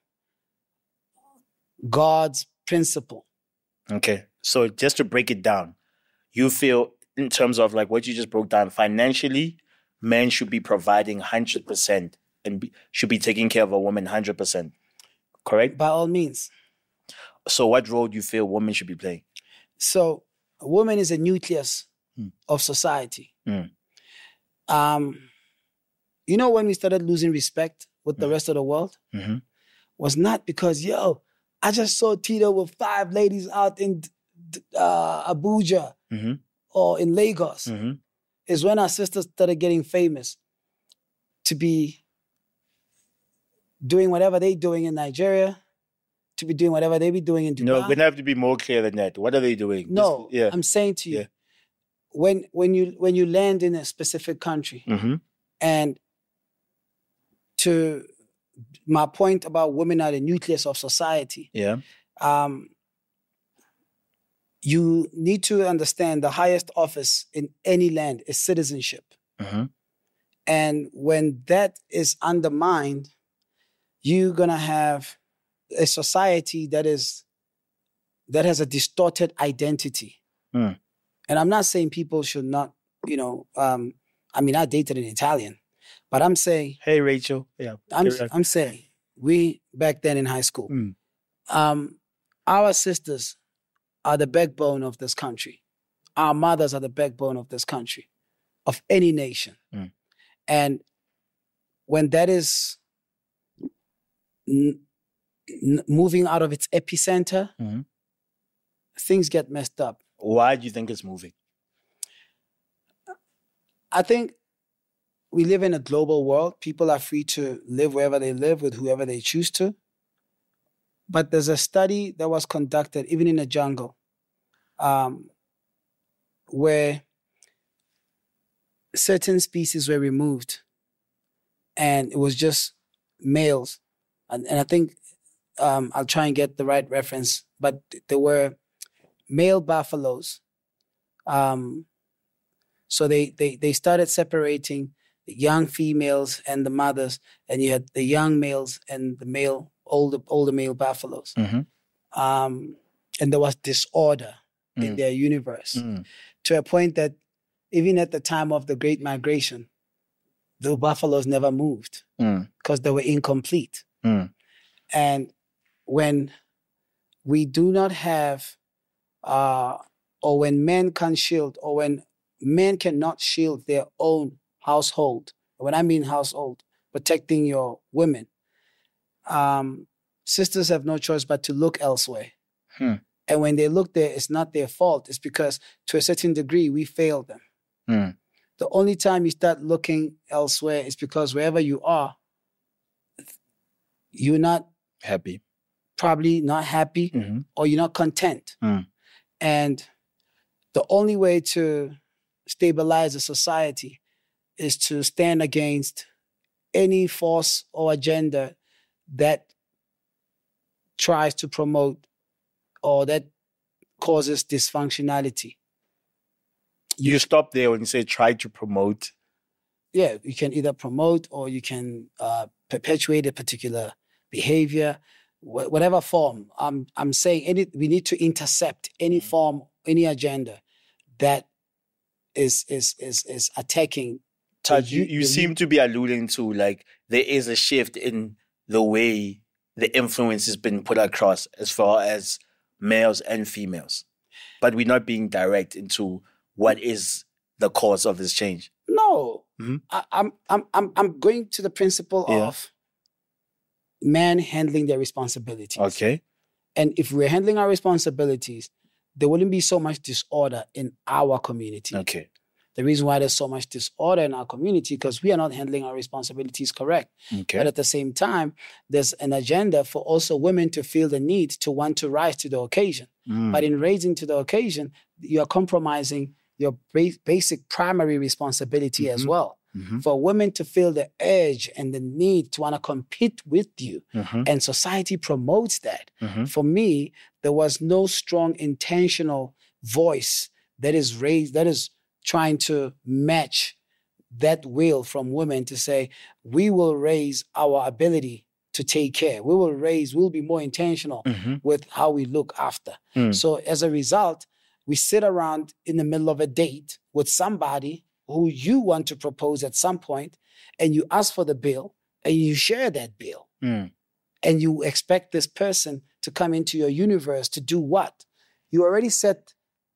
God's principle. Okay. So just to break it down, you feel in terms of like what you just broke down, financially, men should be providing one hundred percent and be, should be taking care of a woman one hundred percent. Correct? By all means. So what role do you feel women should be playing? So a woman is a nucleus Mm. of society. Mm. Um, you know, when we started losing respect with the Mm. rest of the world, Mm-hmm. was not because, yo, I just saw Tito with five ladies out in uh, Abuja Mm-hmm. or in Lagos. Mm-hmm. Is when our sisters started getting famous to be doing whatever they're doing in Nigeria, to be doing whatever they be doing in Dubai. No, we're gonna have to be more clear than that. What are they doing? No, Just- yeah. I'm saying to you, Yeah. when when you when you land in a specific country, Mm-hmm. and to my point about women are the nucleus of society, Yeah. um, you need to understand the highest office in any land is citizenship. Mm-hmm. And when that is undermined, you're gonna have a society that is that has a distorted identity. Mm. And I'm not saying people should not, you know, um, I mean, I dated an Italian, but I'm saying, Hey, Rachel. Yeah. I'm carry on. I'm saying, we back then in high school, Mm. um, our sisters are the backbone of this country. Our mothers are the backbone of this country, of any nation. Mm. And when that is n- n- moving out of its epicenter, Mhm. things get messed up. Why do you think it's moving? I think we live in a global world. People are free to live wherever they live with whoever they choose to. But there's a study that was conducted, even in the jungle, um, where certain species were removed and it was just males. And, and I think um, I'll try and get the right reference, but there were male buffaloes. Um, so they, they, they started separating the young females and the mothers, and you had the young males and the male, older, older male buffaloes. Mm-hmm. Um, and there was disorder in Mm. their universe Mm. to a point that even at the time of the Great Migration, the buffaloes never moved Mm. because they were incomplete. Mm. And when we do not have, uh, or when men can't shield, or when men cannot shield their own household, when I mean household, protecting your women, um, sisters have no choice but to look elsewhere. Hmm. And when they look there, it's not their fault. It's because to a certain degree, we failed them. Mm. The only time you start looking elsewhere is because wherever you are, you're not Happy. probably not happy Mhm. or you're not content. Mm. And the only way to stabilize a society is to stand against any force or agenda that tries to promote or that causes dysfunctionality. You stop there when you say try to promote. Yeah, you can either promote or you can uh, perpetuate a particular behavior, wh- whatever form. I'm I'm saying any, we need to intercept any form, any agenda that is is is is attacking. Touch, the you, youth- you the seem to be alluding to like there is a shift in the way the influence has been put across as far as males and females. But we're not being direct into what is the cause of this change. No, Mhm. I, I'm I'm I'm I'm going to the principle Yeah. of men handling their responsibilities. Okay. And if we're handling our responsibilities, there wouldn't be so much disorder in our community. Okay. The reason why there's so much disorder in our community because we are not handling our responsibilities correct. Okay. But at the same time, there's an agenda for also women to feel the need to want to rise to the occasion. Mm. But in raising to the occasion, you're compromising your ba- basic primary responsibility as Mhm. well. Mhm. For women to feel the urge and the need to want to compete with you, Mhm. and society promotes that. Mhm. For me, there was no strong intentional voice that is raised, that is trying to match that will from women to say, we will raise our ability to take care. We will raise, we'll be more intentional Mhm. with how we look after. Mm. So as a result, we sit around in the middle of a date with somebody who you want to propose at some point, and you ask for the bill and you share that bill. Mm. And you expect this person to come into your universe to do what? You already set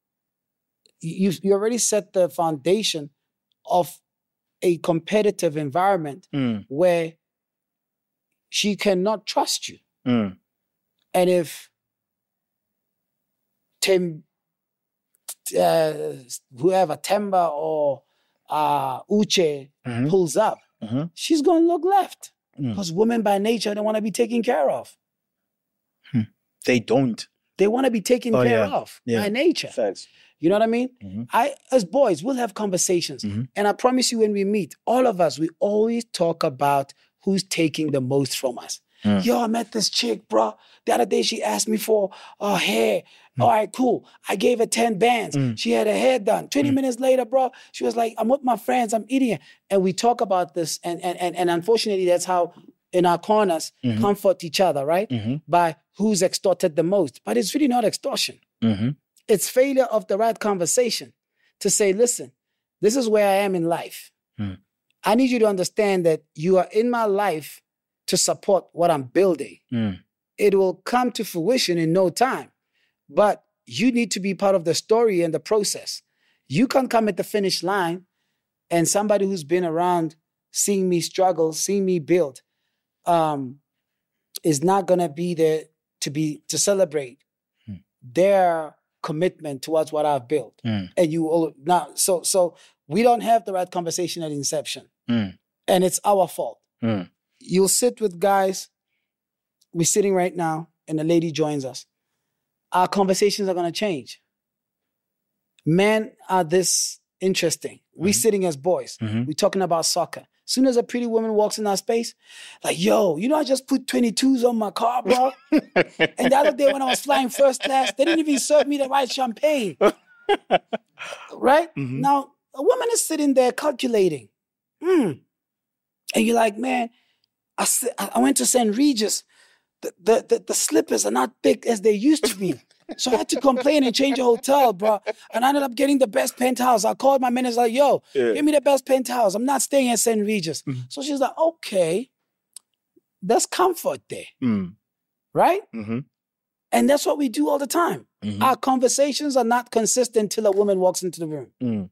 you, you already set the foundation of a competitive environment Mm. where she cannot trust you. Mm. And if Tim, uh, whoever, Temba or uh, Uche Mhm. pulls up, Mhm. she's going to look left. Mm. Because women by nature, they want to be taken care of. They don't. They want to be taken Oh, care yeah. of Yeah. by nature. Facts. You know what I mean? Mhm. I, as boys, we'll have conversations. Mhm. And I promise you, when we meet, all of us, we always talk about who's taking the most from us. Mm. Yo, I met this chick, bro. The other day, she asked me for uh, hair. All right, cool. I gave her ten bands. Mm. She had her hair done. twenty minutes later, bro, she was like, I'm with my friends. I'm eating. And we talk about this. And, and, and, and unfortunately, that's how in our corners Mhm. comfort each other, right? Mhm. By who's extorted the most. But it's really not extortion. Mhm. It's failure of the right conversation to say, listen, this is where I am in life. Mm. I need you to understand that you are in my life to support what I'm building. Mm. It will come to fruition in no time, but you need to be part of the story and the process. You can't come at the finish line and somebody who's been around seeing me struggle, seeing me build, um, is not gonna be there to be to celebrate Mm. their commitment towards what I've built. Mm. And you all now, so so we don't have the right conversation at inception, Mm. and it's our fault. Mm. You'll sit with guys. We're sitting right now, and a lady joins us. Our conversations are gonna change. Men are this interesting. We're sitting as boys. Mhm. We're talking about soccer. As soon as a pretty woman walks in our space, like, yo, you know, I just put twenty-twos on my car, bro. And the other day when I was flying first class, they didn't even serve me the right champagne. Right? Mhm. Now, a woman is sitting there calculating. Hmm. And you're like, man, I, s- I went to Saint Regis. The, the, the, the slippers are not big as they used to be. So I had to complain and change a hotel, bro. And I ended up getting the best penthouse. I called my manager, like, yo, Yeah. give me the best penthouse. I'm not staying at Saint Regis. So she's like, okay, there's comfort there, Mm. right? Mhm. And that's what we do all the time. Mhm. Our conversations are not consistent till a woman walks into the room. Mm.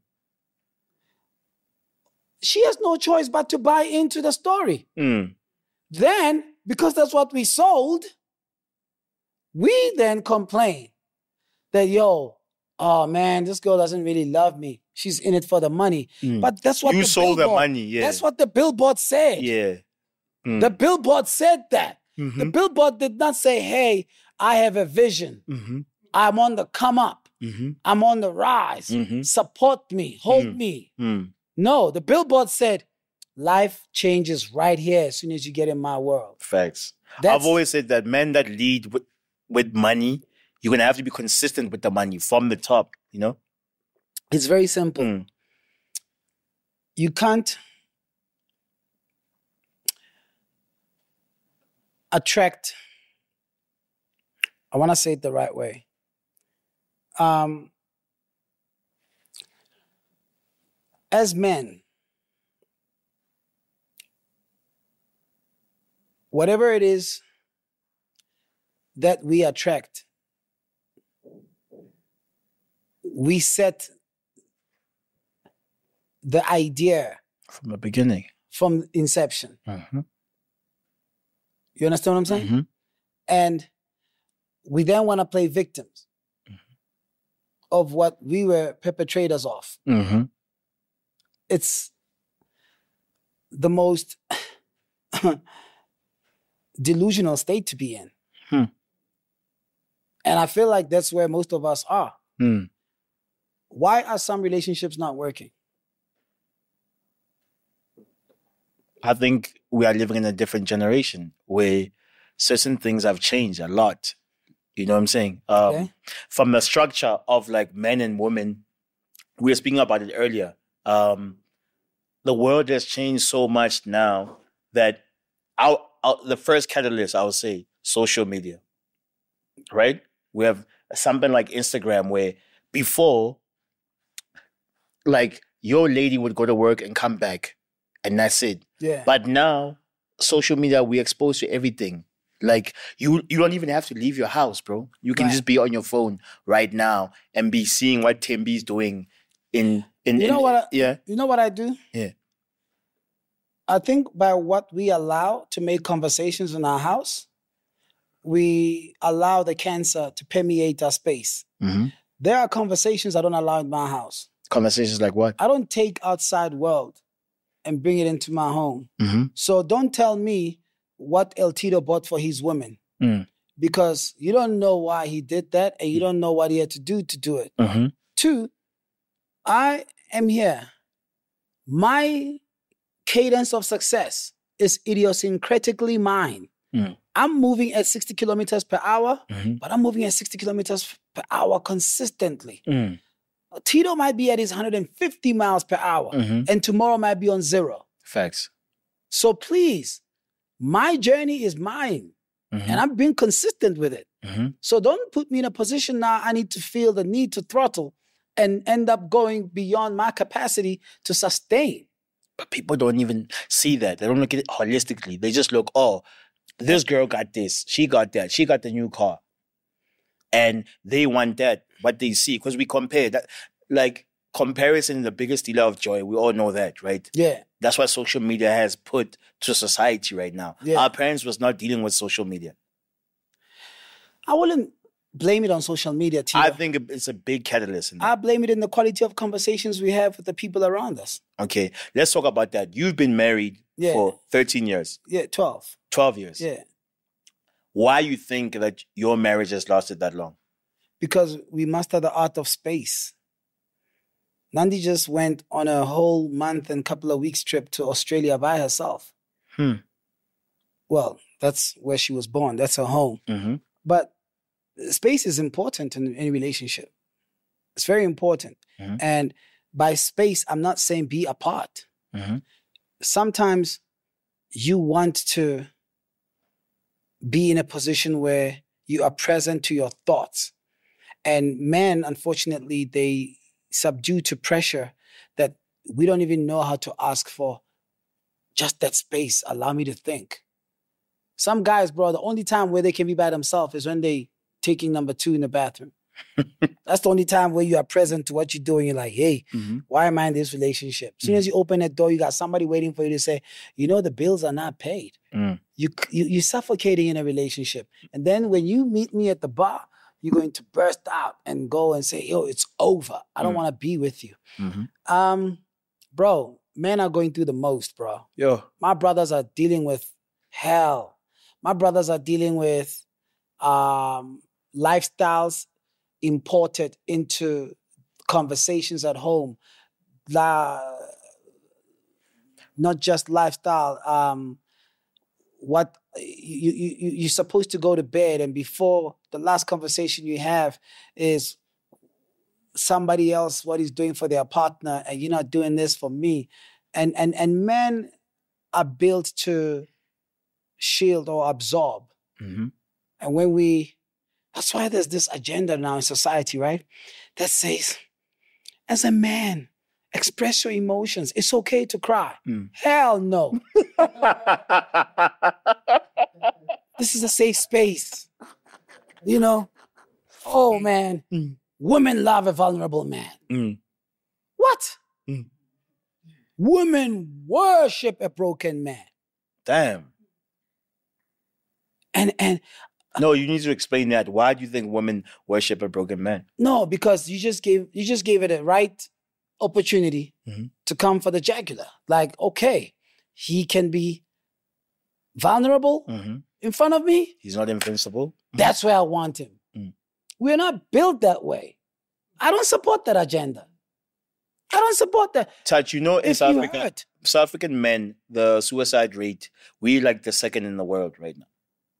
She has no choice but to buy into the story. Mm. Then, because that's what we sold, we then complain. that, yo, oh man, this girl doesn't really love me. She's in it for the money. Mm. But that's what You the sold the billboard- money, yeah. That's what the billboard said. Yeah. Mm. The billboard said that. Mhm. The billboard did not say, hey, I have a vision. Mhm. I'm on the come up. Mhm. I'm on the rise. Mhm. Support me. Hold Mm. me. Mm. No, the billboard said, life changes right here as soon as you get in my world. Facts. That's- I've always said that men that lead with, with money, you're gonna have to be consistent with the money from the top. You know. It's very simple. Mm. You can't attract, I want to say it the right way. Um, as men, whatever it is that we attract, we set the idea From the beginning. from inception. Mhm. You understand what I'm saying? Mhm. And we then want to play victims of what we were perpetrators of. Mhm. It's the most delusional state to be in. Hmm. And I feel like that's where most of us are. Mm. Why are some relationships not working? I think we are living in a different generation where certain things have changed a lot. You know what I'm saying? Um, Okay. From the structure of like men and women, we were speaking about it earlier. Um, the world has changed so much now that our, our, the first catalyst, I would say, social media. Right? We have something like Instagram where before, like your lady would go to work and come back and that's it. Yeah. But now, social media, we're exposed to everything. Like you, you don't even have to leave your house, bro. You can Right. just be on your phone right now and be seeing what Timby's doing. In in You know in- what I- yeah, You know what I do? Yeah. I think by what we allow to make conversations in our house, we allow the cancer to permeate our space. mm-hmm. There are conversations I don't allow in my house. Conversations like what? I don't take outside world and bring it into my home. Mm-hmm. So don't tell me what El Tito bought for his women. Mm. Because you don't know why he did that and you don't know what he had to do to do it. Mm-hmm. Two, I am here. My cadence of success is idiosyncratically mine. Mm. I'm moving at sixty kilometers per hour, Mm-hmm. but I'm moving at sixty kilometers per hour consistently. Mm. Tito might be at his one hundred fifty miles per hour, Mhm. and tomorrow might be on zero. Facts. So please, my journey is mine, Mhm. and I'm being consistent with it. Mhm. So don't put me in a position now I need to feel the need to throttle and end up going beyond my capacity to sustain. But people don't even see that. They don't look at it holistically. They just look, oh, this girl got this. She got that. She got the new car. And they want that, what they see. Because we compare that. Like, comparison is the biggest stealer of joy. We all know that, right? Yeah. That's what social media has put to society right now. Yeah. Our parents was not dealing with social media. I wouldn't blame it on social media, Tito. I think it's a big catalyst in that. I blame it in the quality of conversations we have with the people around us. Okay, let's talk about that. You've been married Yeah. for thirteen years, Yeah, twelve. twelve years. Yeah. Why you think that your marriage has lasted that long? Because we master the art of space. Nandi just went on a whole month and couple of weeks trip to Australia by herself. Hmm. Well, that's where she was born. That's her home. Mm-hmm. But space is important in any relationship. It's very important. Mhm. And by space, I'm not saying be apart. Mm-hmm. Sometimes you want to be in a position where you are present to your thoughts. And men, unfortunately, they subdue to pressure that we don't even know how to ask for just that space. Allow me to think. Some guys, bro, the only time where they can be by themselves is when they taking number two in the bathroom. That's the only time where you are present to what you're doing. You're like, hey, Mm-hmm. why am I in this relationship? As soon as you open that door, you got somebody waiting for you to say, you know, the bills are not paid. Mm. You, you, you're suffocating in a relationship. And then when you meet me at the bar, you're going to burst out and go and say, yo, it's over. I don't Mm. want to be with you. Mm-hmm. Um, bro, men are going through the most, bro. Yo. My brothers are dealing with hell. My brothers are dealing with um, lifestyles imported into conversations at home. La, not just lifestyle. Um, what you, you, you, you're supposed to go to bed, and before the last conversation you have is somebody else, what he's doing for their partner, and you're not doing this for me. And, and, and men are built to shield or absorb. Mm-hmm. And when we, that's why there's this agenda now in society, right? That says, as a man, express your emotions. It's okay to cry. Mm. Hell no. This is a safe space. You know? Oh, man. Mm. Women love a vulnerable man. Mm. What? Mm. Women worship a broken man. Damn. And and No, you need to explain that. Why do you think women worship a broken man? no, because you just gave you just gave it a right opportunity Mhm. to come for the jugular. Like, okay, he can be vulnerable Mm-hmm. in front of me. He's not invincible. That's where I want him. Mm. We're not built that way. I don't support that agenda. I don't support that. Touch, you know, in If South you Africa, hurt, South African men, the suicide rate, we like the second in the world right now.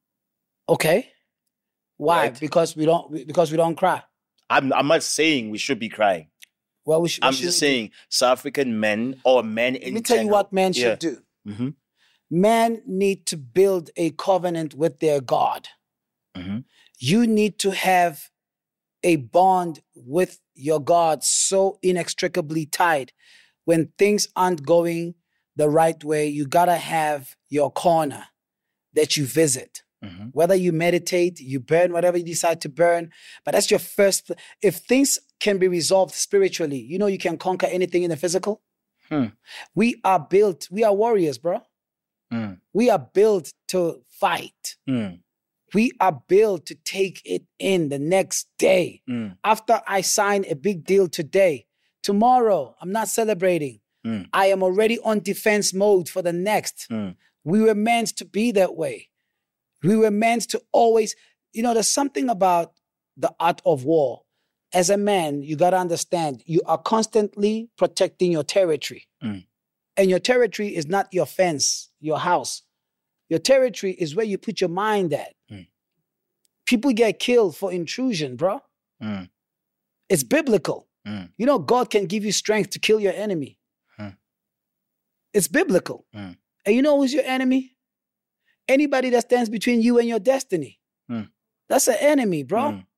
okay. Why? Right. Because we don't because we don't cry. I'm I'm not saying we should be crying. Well, we should. I'm just saying South African men or men in Let me tell you general- what men Yeah. should do. Mm-hmm. Men need to build a covenant with their God. Mhm. You need to have a bond with your God so inextricably tied. When things aren't going the right way, you gotta have your corner that you visit. Mm-hmm. Whether you meditate, you burn whatever you decide to burn, but that's your first. pl- If things can be resolved spiritually, you know you can conquer anything in the physical. Hmm. We are built, we are warriors, bro. Mm. We are built to fight. Mm. We are built to take it in the next day. Mm. After I sign a big deal today, tomorrow, I'm not celebrating. Mm. I am already on defense mode for the next. Mm. We were meant to be that way. We were meant to always, you know, there's something about the art of war. As a man, you got to understand, you are constantly protecting your territory. Mm. And your territory is not your fence, your house. Your territory is where you put your mind at. Mm. People get killed for intrusion, bro. Mm. It's biblical. Mm. You know, God can give you strength to kill your enemy. Mm. It's biblical. Mm. And you know who's your enemy? Anybody that stands between you and your destiny. Mm. That's an enemy, bro. Mm.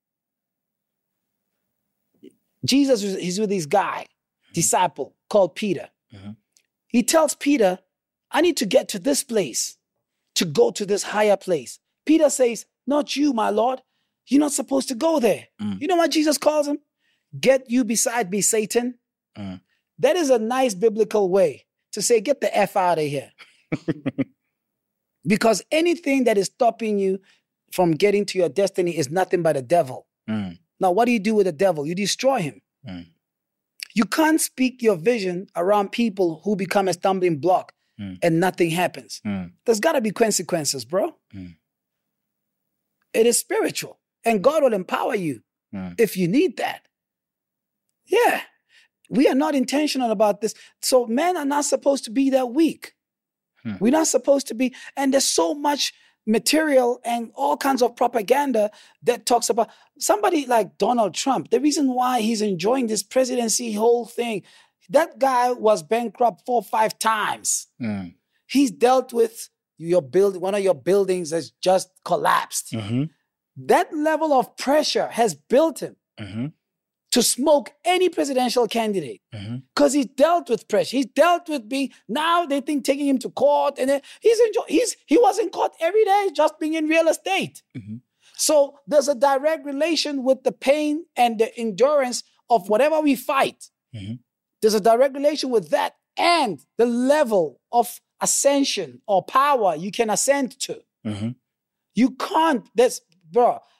Jesus, is- he's with this guy, disciple called Peter. Mhm. He tells Peter, I need to get to this place to go to this higher place. Peter says, not you, my Lord. You're not supposed to go there. Mm. You know what Jesus calls him? Get you beside me, Satan. Mm. That is a nice biblical way to say, get the F out of here. Because anything that is stopping you from getting to your destiny is nothing but a devil. Mm. Now, what do you do with the devil? You destroy him. Mm. You can't speak your vision around people who become a stumbling block Mm. and nothing happens. Mm. There's got to be consequences, bro. Mm. It is spiritual. And God will empower you Mm. if you need that. Yeah. We are not intentional about this. So men are not supposed to be that weak. Hmm. We're not supposed to be. And there's so much material and all kinds of propaganda that talks about somebody like Donald Trump. The reason why he's enjoying this presidency whole thing, that guy was bankrupt four or five times. Mm. He's dealt with your build, one of your buildings has just collapsed. Mm-hmm. That level of pressure has built him Mm-hmm. to smoke any presidential candidate Mm-hmm. because he's dealt with pressure. He's dealt with being, now they think taking him to court, and then he's enjoy, he's he was in court every day just being in real estate. Mhm. So there's a direct relation with the pain and the endurance of whatever we fight. Mhm. There's a direct relation with that and the level of ascension or power you can ascend to. Mm-hmm. You can't, that's, bro,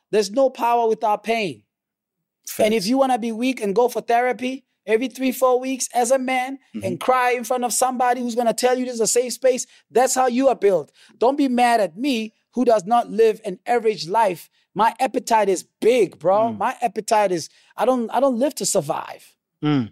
there's no power without pain. Facts. And if you want to be weak and go for therapy every three, four weeks as a man Mm-hmm. and cry in front of somebody who's going to tell you this is a safe space, that's how you are built. Don't be mad at me who does not live an average life. My appetite is big, bro. Mm. My appetite is, I don't, I don't live to survive. Mm.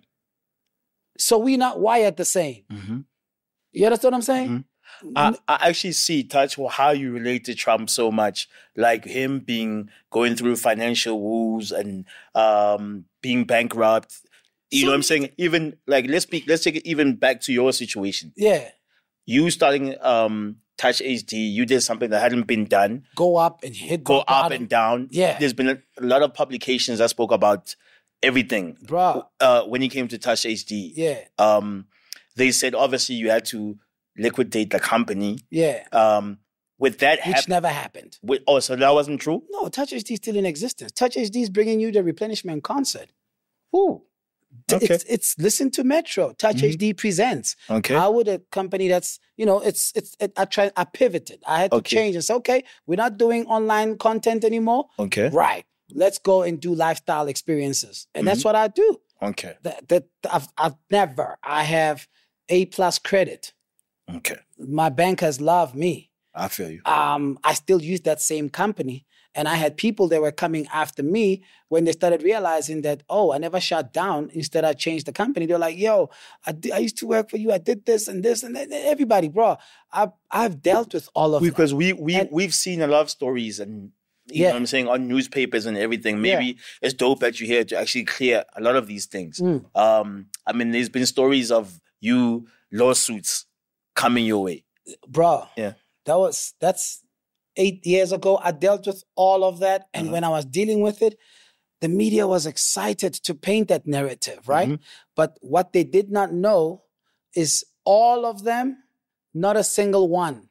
So we not wired the same. Mm-hmm. You understand what I'm saying? Mhm. I, I actually see, Touch, how you relate to Trump so much. Like him being, going through financial woes and um, being bankrupt. You So know what I'm many saying? Even, like, let's speak, let's take it even back to your situation. Yeah. You starting um, Touch H D, you did something that hadn't been done. Go up and hit Go the up bottom. and down. Yeah. There's been a, a lot of publications that spoke about everything. Bro. Uh, when you came to Touch H D. Yeah. Um, they said, obviously, you had to liquidate the company. Yeah. Um, with that Which happen, never happened. with, oh, so that wasn't true? No, Touch H D is still in existence. Touch H D is bringing you the replenishment concert. Ooh. T- Okay. It's, it's listen to Metro. Touch H D presents. Okay. How would a company that's, you know, it's, it's, it, I tried, I pivoted. I had to Okay. change and say, okay, we're not doing online content anymore. Okay. Right. Let's go and do lifestyle experiences. And that's Mm-hmm. what I do. Okay. That, that I've, I've never, I have A plus credit. Okay. My bankers love me. I feel you. Um, I still use that same company. And I had people that were coming after me when they started realizing that, oh, I never shut down. Instead, I changed the company. They're like, yo, I, di- I used to work for you. I did this and this and that. Everybody, bro, I've, I've dealt with all of Because that. we, we, And- we've seen a lot of stories and, you Yeah. know what I'm saying, on newspapers and everything. Maybe it's dope that you're here to actually clear a lot of these things. Mm. Um, I mean, there's been stories of you lawsuits coming your way. Bro, Yeah. that was, that's eight years ago. I dealt with all of that. And Uh-huh. when I was dealing with it, the media was excited to paint that narrative, right? Mhm. But what they did not know is all of them, not a single one,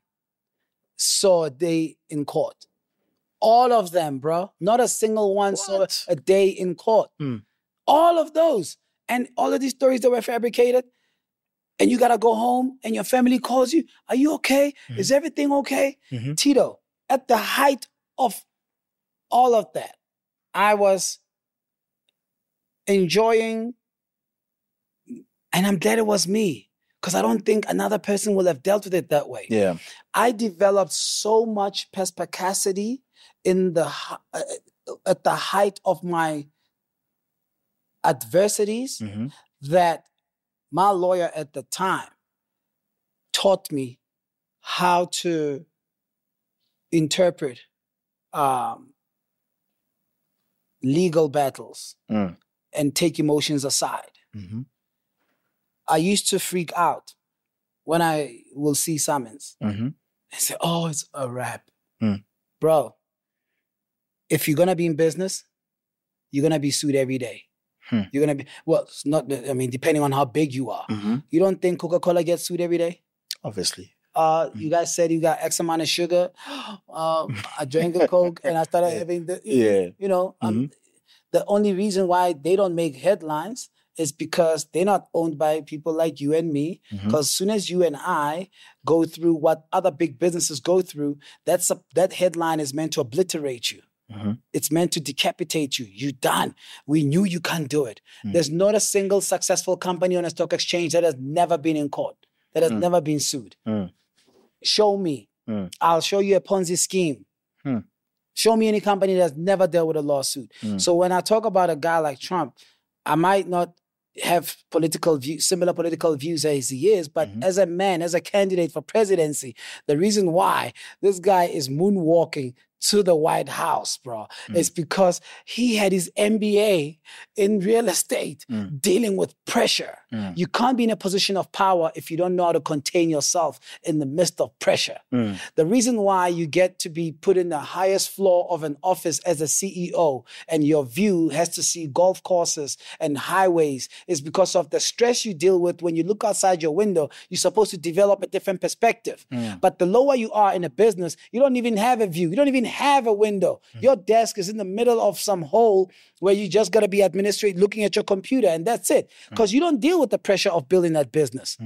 saw a day in court. All of them, bro. Not a single one saw What? a day in court. Hmm. All of those. And all of these stories that were fabricated. And you got to go home and your family calls you. Are you okay? Is everything okay? Mhm. Tito, at the height of all of that, I was enjoying, and I'm glad it was me, because I don't think another person will have dealt with it that way. Yeah. I developed so much perspicacity in the hi- uh, at the height of my adversities Mm-hmm. that my lawyer at the time taught me how to interpret um, legal battles Mm. and take emotions aside. Mm-hmm. I used to freak out when I will see summons Mm-hmm. and say, oh, it's a rap. Mm. Bro, if you're going to be in business, you're going to be sued every day. Hmm. You're going to be, well, it's not, I mean, depending on how big you are. Mm-hmm. You don't think Coca-Cola gets sued every day? Obviously. Uh, you guys said you got X amount of sugar. um, I drank a Coke and I started having the, Yeah. you know, um, the only reason why they don't make headlines is because they're not owned by people like you and me. Mhm. Because as soon as you and I go through what other big businesses go through, that's a, that headline is meant to obliterate you. Mhm. It's meant to decapitate you. You're done. We knew you can't do it. Mm. There's not a single successful company on a stock exchange that has never been in court, that has Mm. never been sued. Mm. Show me. Mm. I'll show you a Ponzi scheme. Hmm. Show me any company that's never dealt with a lawsuit. Mm. So when I talk about a guy like Trump, I might not have political view, similar political views as he is, but Mhm. as a man, as a candidate for presidency, the reason why this guy is moonwalking to the White House, bro, Mm. is because he had his M B A in real estate Mm. dealing with pressure. Mm. You can't be in a position of power if you don't know how to contain yourself in the midst of pressure. Mm. The reason why you get to be put in the highest floor of an office as a C E O and your view has to see golf courses and highways is because of the stress you deal with when you look outside your window. You're supposed to develop a different perspective. Mm. But the lower you are in a business, you don't even have a view. You don't even have a window. Your desk is in the middle of some hole where you just got to be administrating, looking at your computer, and that's it. Because you don't deal with the pressure of building that business. Mm.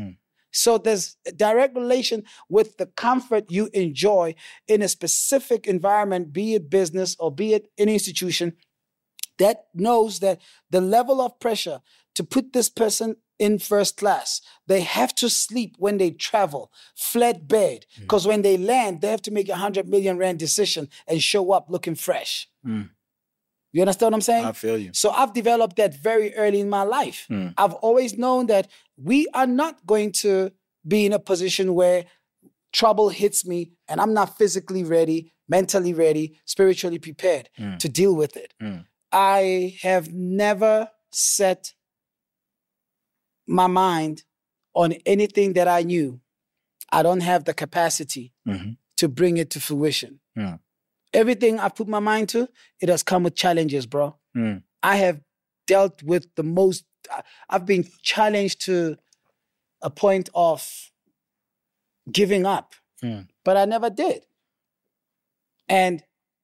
So there's a direct relation with the comfort you enjoy in a specific environment, be it business or be it any institution, that knows that the level of pressure to put this person in first class, they have to sleep when they travel, flat bed, because mm. when they land, they have to make a hundred million rand decision and show up looking fresh. Mm. You understand what I'm saying? I feel you. So I've developed that very early in my life. Mm. I've always known that we are not going to be in a position where trouble hits me and I'm not physically ready, mentally ready, spiritually prepared mm. to deal with it. Mm. I have never set my mind on anything that I knew I don't have the capacity mm-hmm. to bring it to fruition. Mm. Everything I put my mind to, it has come with challenges, bro. Mm. I have dealt with the most, I've been challenged to a point of giving up, mm. but I never did. And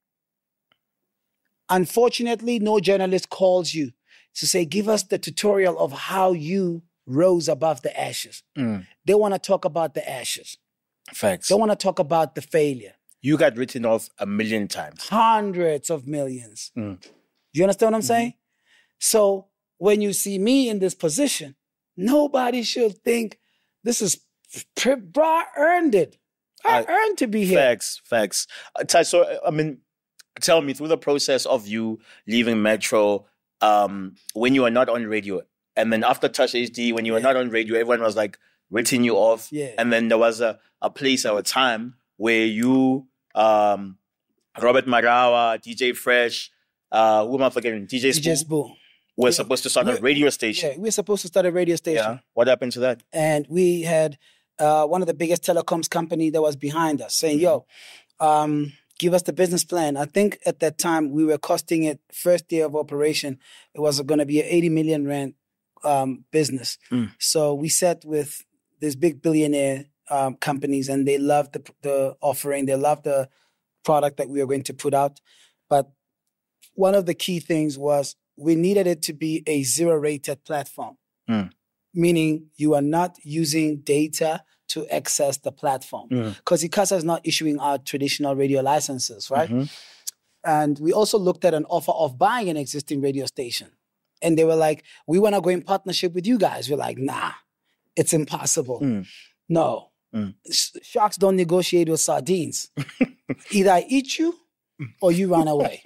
unfortunately, no journalist calls you to say, give us the tutorial of how you rose above the ashes. Mm. They want to talk about the ashes. Facts. They want to talk about the failure. You got written off a million times. Hundreds of millions. Mm. You understand what I'm mm-hmm. saying? So when you see me in this position, nobody should think this is, bro, I earned it. I, I earned to be here. Facts, facts. Uh, Ty, so, I mean, tell me, through the process of you leaving Metro, um, when you were not on radio, and then after Touch H D, when you were yeah. not on radio, everyone was like writing you off. Yeah. And then there was a, a place or a time where you, um, Robert Marawa, D J Fresh, uh, who am I forgetting? D J Spoo. D J Spoo. We're yeah. supposed to start we're, a radio station. Yeah, we were supposed to start a radio station. Yeah. What happened to that? And we had uh, one of the biggest telecoms company that was behind us saying, yo, um, give us the business plan. I think at that time we were costing it, first day of operation, it was going to be an eighty million rand um, business. Mm. So we sat with these big billionaire um, companies and they loved the, the offering. They loved the product that we were going to put out. But one of the key things was we needed it to be a zero-rated platform, mm. meaning you are not using data to access the platform. Because mm. ICASA is not issuing out traditional radio licenses, right? Mm-hmm. And we also looked at an offer of buying an existing radio station. And they were like, we want to go in partnership with you guys. We're like, nah, it's impossible. Mm. No. Mm. Sharks don't negotiate with sardines. Either I eat you or you run away.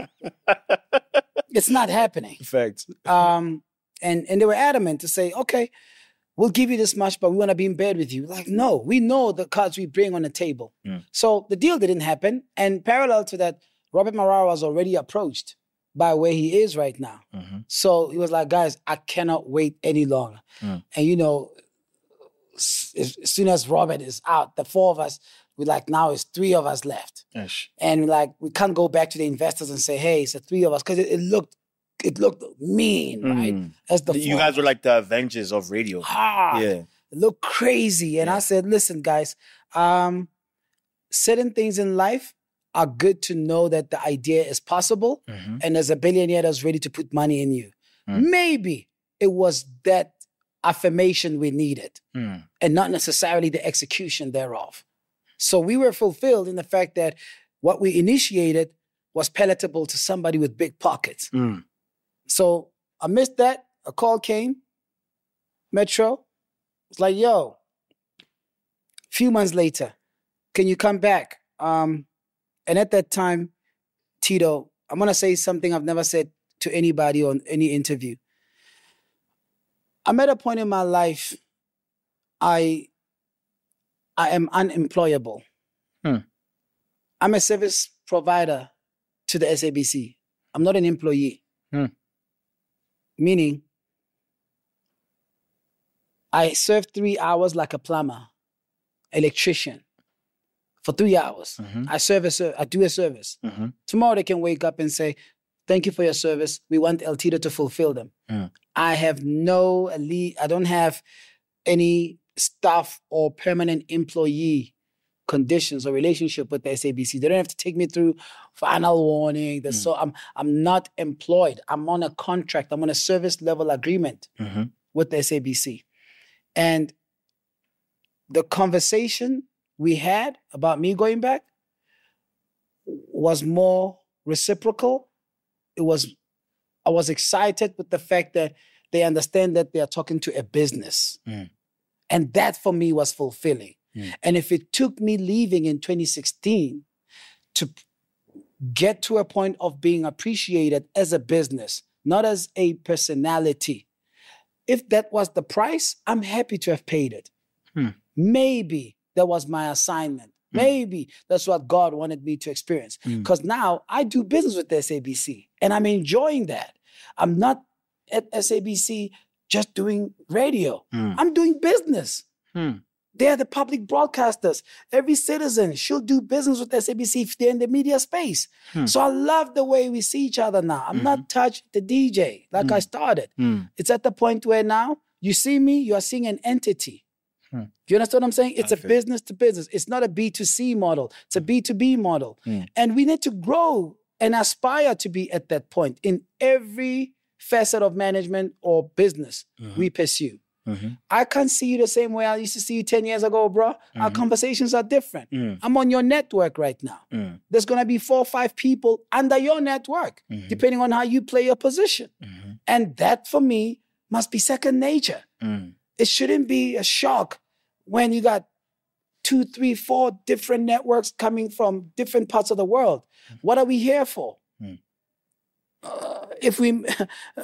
It's not happening. Fact. Um, and, and they were adamant to say, okay, we'll give you this much, but we want to be in bed with you. Like, no, we know the cards we bring on the table. Mm. So the deal didn't happen. And parallel to that, Robert Marawa was already approached by where he is right now. Mm-hmm. So he was like, guys, I cannot wait any longer. Mm. And, you know, as, as soon as Robert is out, the four of us, we like, now it's three of us left. Yes. And like, we can't go back to the investors and say, hey, it's the three of us. Because it, it looked it looked mean, mm. right? As the You guys were like the Avengers of radio. Hard. Yeah. It looked crazy. And yeah. I said, listen, guys, um, certain things in life are good to know that the idea is possible. Mm-hmm. And there's a billionaire that's ready to put money in you. Mm. Maybe it was that affirmation we needed mm. and not necessarily the execution thereof. So we were fulfilled in the fact that what we initiated was palatable to somebody with big pockets. Mm. So amidst that, a call came, Metro. It's like, yo, a few months later, can you come back? Um, and at that time, Tito, I'm going to say something I've never said to anybody on any interview. I'm at a point in my life, I, I am unemployable. Hmm. I'm a service provider to the S A B C. I'm not an employee. Hmm. Meaning, I serve three hours like a plumber, electrician, for three hours. Mm-hmm. I serve a ser- I do a service. Mm-hmm. Tomorrow they can wake up and say, thank you for your service. We want El Tito to fulfill them. Mm. I have no elite, I don't have any staff or permanent employee conditions or relationship with the S A B C. They don't have to take me through final warning. Mm. So I'm I'm not employed. I'm on a contract. I'm on a service level agreement mm-hmm. with the S A B C. And the conversation we had about me going back was more reciprocal. It was, I was excited with the fact that they understand that they are talking to a business. Mm. And that for me was fulfilling. Mm. And if it took me leaving in twenty sixteen to get to a point of being appreciated as a business, not as a personality, if that was the price, I'm happy to have paid it. Hmm. Maybe that was my assignment. Hmm. Maybe that's what God wanted me to experience. Because now I do business with S A B C and I'm enjoying that. I'm not at S A B C just doing radio. Hmm. I'm doing business. Hmm. They're the public broadcasters. Every citizen should do business with S A B C if they're in the media space. Hmm. So I love the way we see each other now. I'm Mm-hmm. not touched the D J like Mm. I started. Mm. It's at the point where now you see me, you are seeing an entity. Hmm. Do you understand what I'm saying? It's I a feel- business to business. It's not a B two C model. It's a B two B model. Mm. And we need to grow and aspire to be at that point in every facet of management or business Mm-hmm. we pursue. Mm-hmm. I can't see you the same way I used to see you ten years ago, bro. Our conversations are different. Mm. I'm on your network right now. Mm. There's going to be four or five people under your network, Mhm. depending on how you play your position. Mm-hmm. And that, for me, must be second nature. Mm. It shouldn't be a shock when you got two, three, four different networks coming from different parts of the world. What are we here for? Mm. Uh, if we, uh,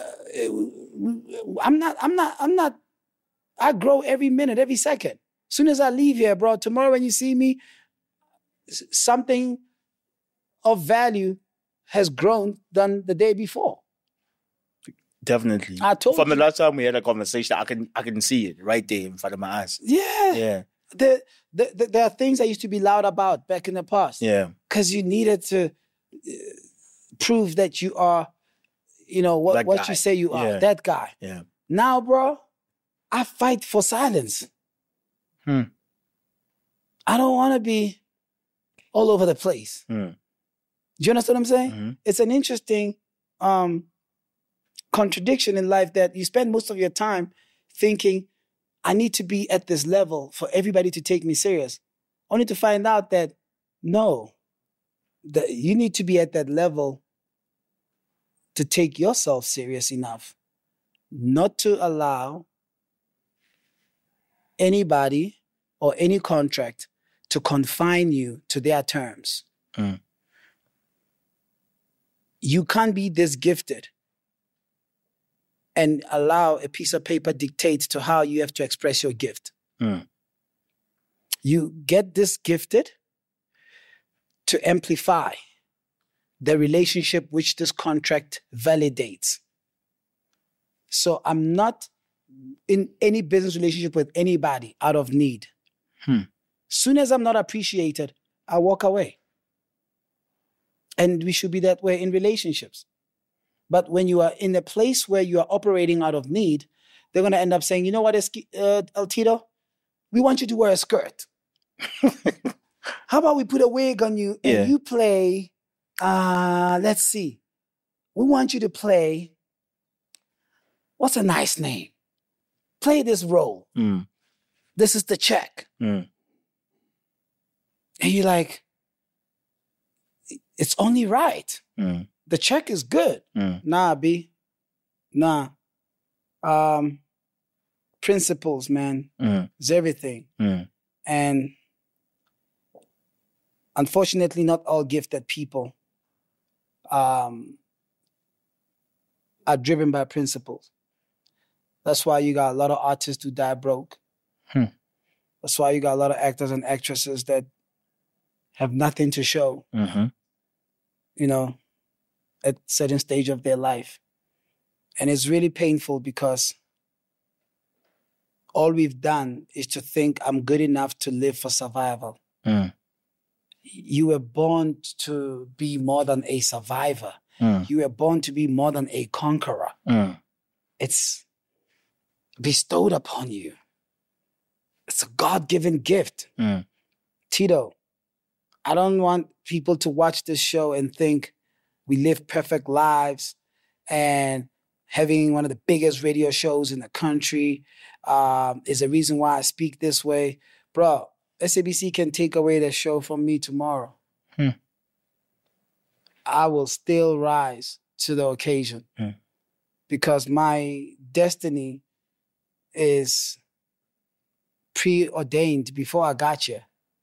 I'm not, I'm not, I'm not, I grow every minute, every second. As soon as I leave here, bro, tomorrow when you see me, s- something of value has grown than the day before. Definitely. I told From the you. last time we had a conversation, I can I can see it right there in front of my eyes. Yeah. Yeah. There, there, there- there are things I used to be loud about back in the past. Yeah. Because you needed to uh, prove that you are, you know, what, That what guy. you say you are, Yeah. that guy. Yeah. Now, bro, I fight for silence. Hmm. I don't want to be all over the place. Hmm. Do you understand what I'm saying? Mhm. It's an interesting um, contradiction in life that you spend most of your time thinking, I need to be at this level for everybody to take me serious. Only to find out that, no, that you need to be at that level to take yourself serious enough not to allow anybody or any contract to confine you to their terms. Mm. You can't be this gifted and allow a piece of paper dictate to how you have to express your gift. Mm. You get this gifted to amplify the relationship which this contract validates. So I'm not in any business relationship with anybody out of need. Hmm. Soon as I'm not appreciated, I walk away. And we should be that way in relationships. But when you are in a place where you are operating out of need, they're going to end up saying, you know what, Eski- uh, El Tito? We want you to wear a skirt. How about we put a wig on you and Yeah. you play, uh, let's see. We want you to play, what's a nice name? Play this role. Mm. This is the check. Mm. And you're like, it's only right. Mm. The check is good. Mm. Nah, B. Nah. Um, principles, man, Mm. is everything. Mm. And unfortunately, not all gifted people um, are driven by principles. That's why you got a lot of artists who die broke. Hmm. That's why you got a lot of actors and actresses that have nothing to show, Mm-hmm. you know, at certain stage of their life. And it's really painful because all we've done is to think I'm good enough to live for survival. Mm. You were born to be more than a survivor. Mm. You were born to be more than a conqueror. Mm. It's bestowed upon you. It's a God-given gift. Mm. Tito, I don't want people to watch this show and think we live perfect lives and having one of the biggest radio shows in the country um, is a reason why I speak this way. bro, S A B C can take away the show from me tomorrow. Hmm. I will still rise to the occasion Hmm. because my destiny is preordained before I got here.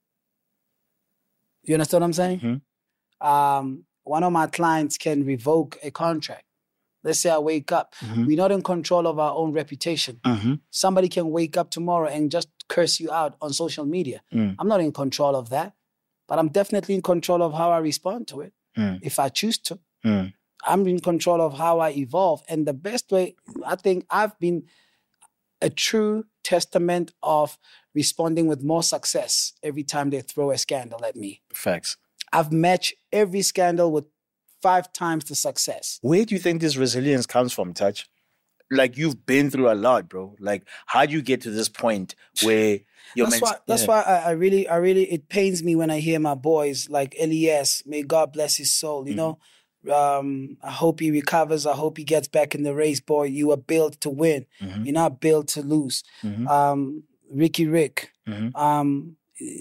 You understand what I'm saying? Mm-hmm. Um, one of my clients can revoke a contract. Let's say I wake up. Mm-hmm. We're not in control of our own reputation. Mm-hmm. Somebody can wake up tomorrow and just curse you out on social media. Mm. I'm not in control of that, but I'm definitely in control of how I respond to it. Mm. If I choose to. Mm. I'm in control of how I evolve. And the best way, I think I've been a true testament of responding with more success every time they throw a scandal at me. Facts. I've matched every scandal with five times the success. Where do you think this resilience comes from, Touch? Like, you've been through a lot, bro. Like, how do you get to this point where you're That's meant why, that's why I, I really, I really, it pains me when I hear my boys like Elias, may God bless his soul, you know? Um, I hope he recovers. I hope he gets back in the race, boy. You were built to win. Mm-hmm. You're not built to lose. Mm-hmm. Um, Ricky Rick, Mm-hmm. um,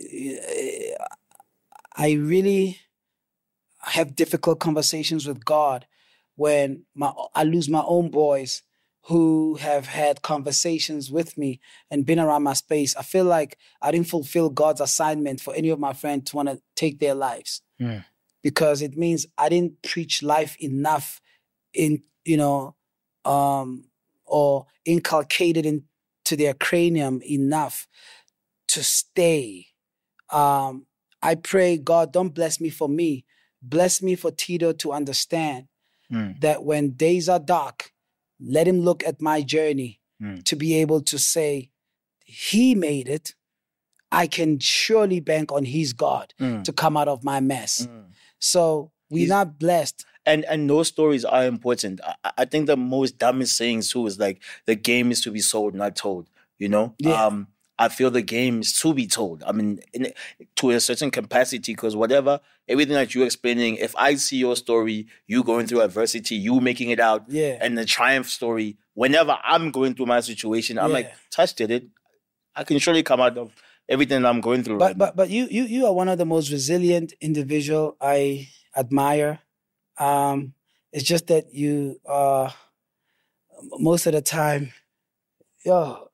I really have difficult conversations with God when my I lose my own boys who have had conversations with me and been around my space. I feel like I didn't fulfill God's assignment for any of my friends to want to take their lives. Mm. Because it means I didn't preach life enough in, you know, um, or inculcated into their cranium enough to stay. Um, I pray, God, don't bless me for me. Bless me for Tito to understand Mm. that when days are dark, let him look at my journey Mm. to be able to say, he made it. I can surely bank on his God Mm. to come out of my mess. Mm. So we're He's- not blessed. And and those stories are important. I, I think the most dumbest saying too is like, the game is to be sold, not told. You know? Yeah. Um, I feel the game is to be told. I mean, in, to a certain capacity, because whatever, everything that you're explaining, if I see your story, you going through adversity, you making it out, Yeah. and the triumph story, whenever I'm going through my situation, I'm Yeah. like, Touch did it. I can surely come out of everything I'm going through But right now. but but you you you are one of the most resilient individual I admire. Um, it's just that you uh most of the time, yo,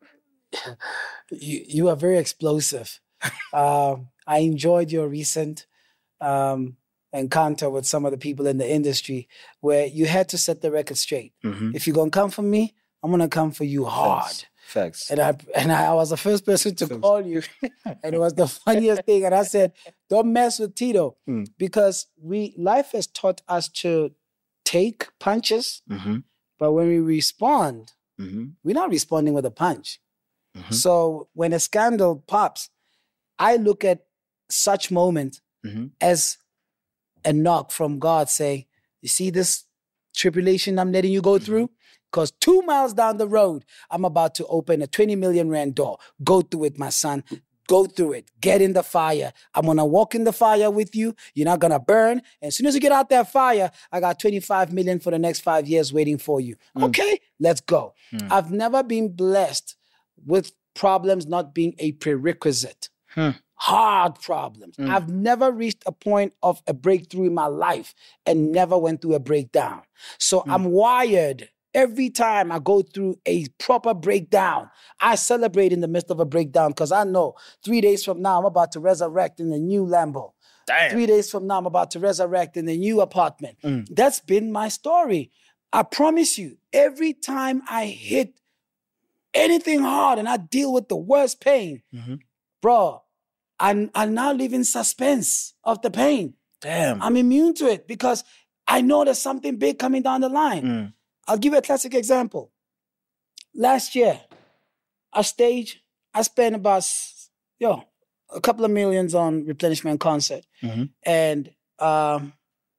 you you are very explosive. um, I enjoyed your recent um encounter with some of the people in the industry where you had to set the record straight. Mhm. If you're gonna come for me, I'm gonna come for you hard. Facts. Facts. And I and I was the first person to call you, and it was the funniest thing. And I said, "Don't mess with Tito," Mm. because we life has taught us to take punches, Mm-hmm. but when we respond, Mm-hmm. we're not responding with a punch. Mhm. So when a scandal pops, I look at such moment Mm-hmm. as a knock from God, saying, "You see this tribulation I'm letting you go through? Because two miles down the road, I'm about to open a twenty million rand door. Go through it, my son. Go through it. Get in the fire. I'm going to walk in the fire with you. You're not going to burn. And as soon as you get out that fire, I got twenty-five million for the next five years waiting for you. Okay, let's go." Mm. I've never been blessed with problems not being a prerequisite. Hmm. Hard problems. Mm. I've never reached a point of a breakthrough in my life and never went through a breakdown. So I'm wired. Every time I go through a proper breakdown, I celebrate in the midst of a breakdown because I know three days from now, I'm about to resurrect in a new Lambo. Damn. Three days from now, I'm about to resurrect in a new apartment. Mm. That's been my story. I promise you, every time I hit anything hard and I deal with the worst pain, Mhm. bro, I, I now live in suspense of the pain. Damn. I'm immune to it because I know there's something big coming down the line. Mm. I'll give you a classic example. Last year, I stage, I spent about, yo, a couple of millions on replenishment concert. Mhm. And um,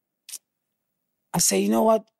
I say, you know what?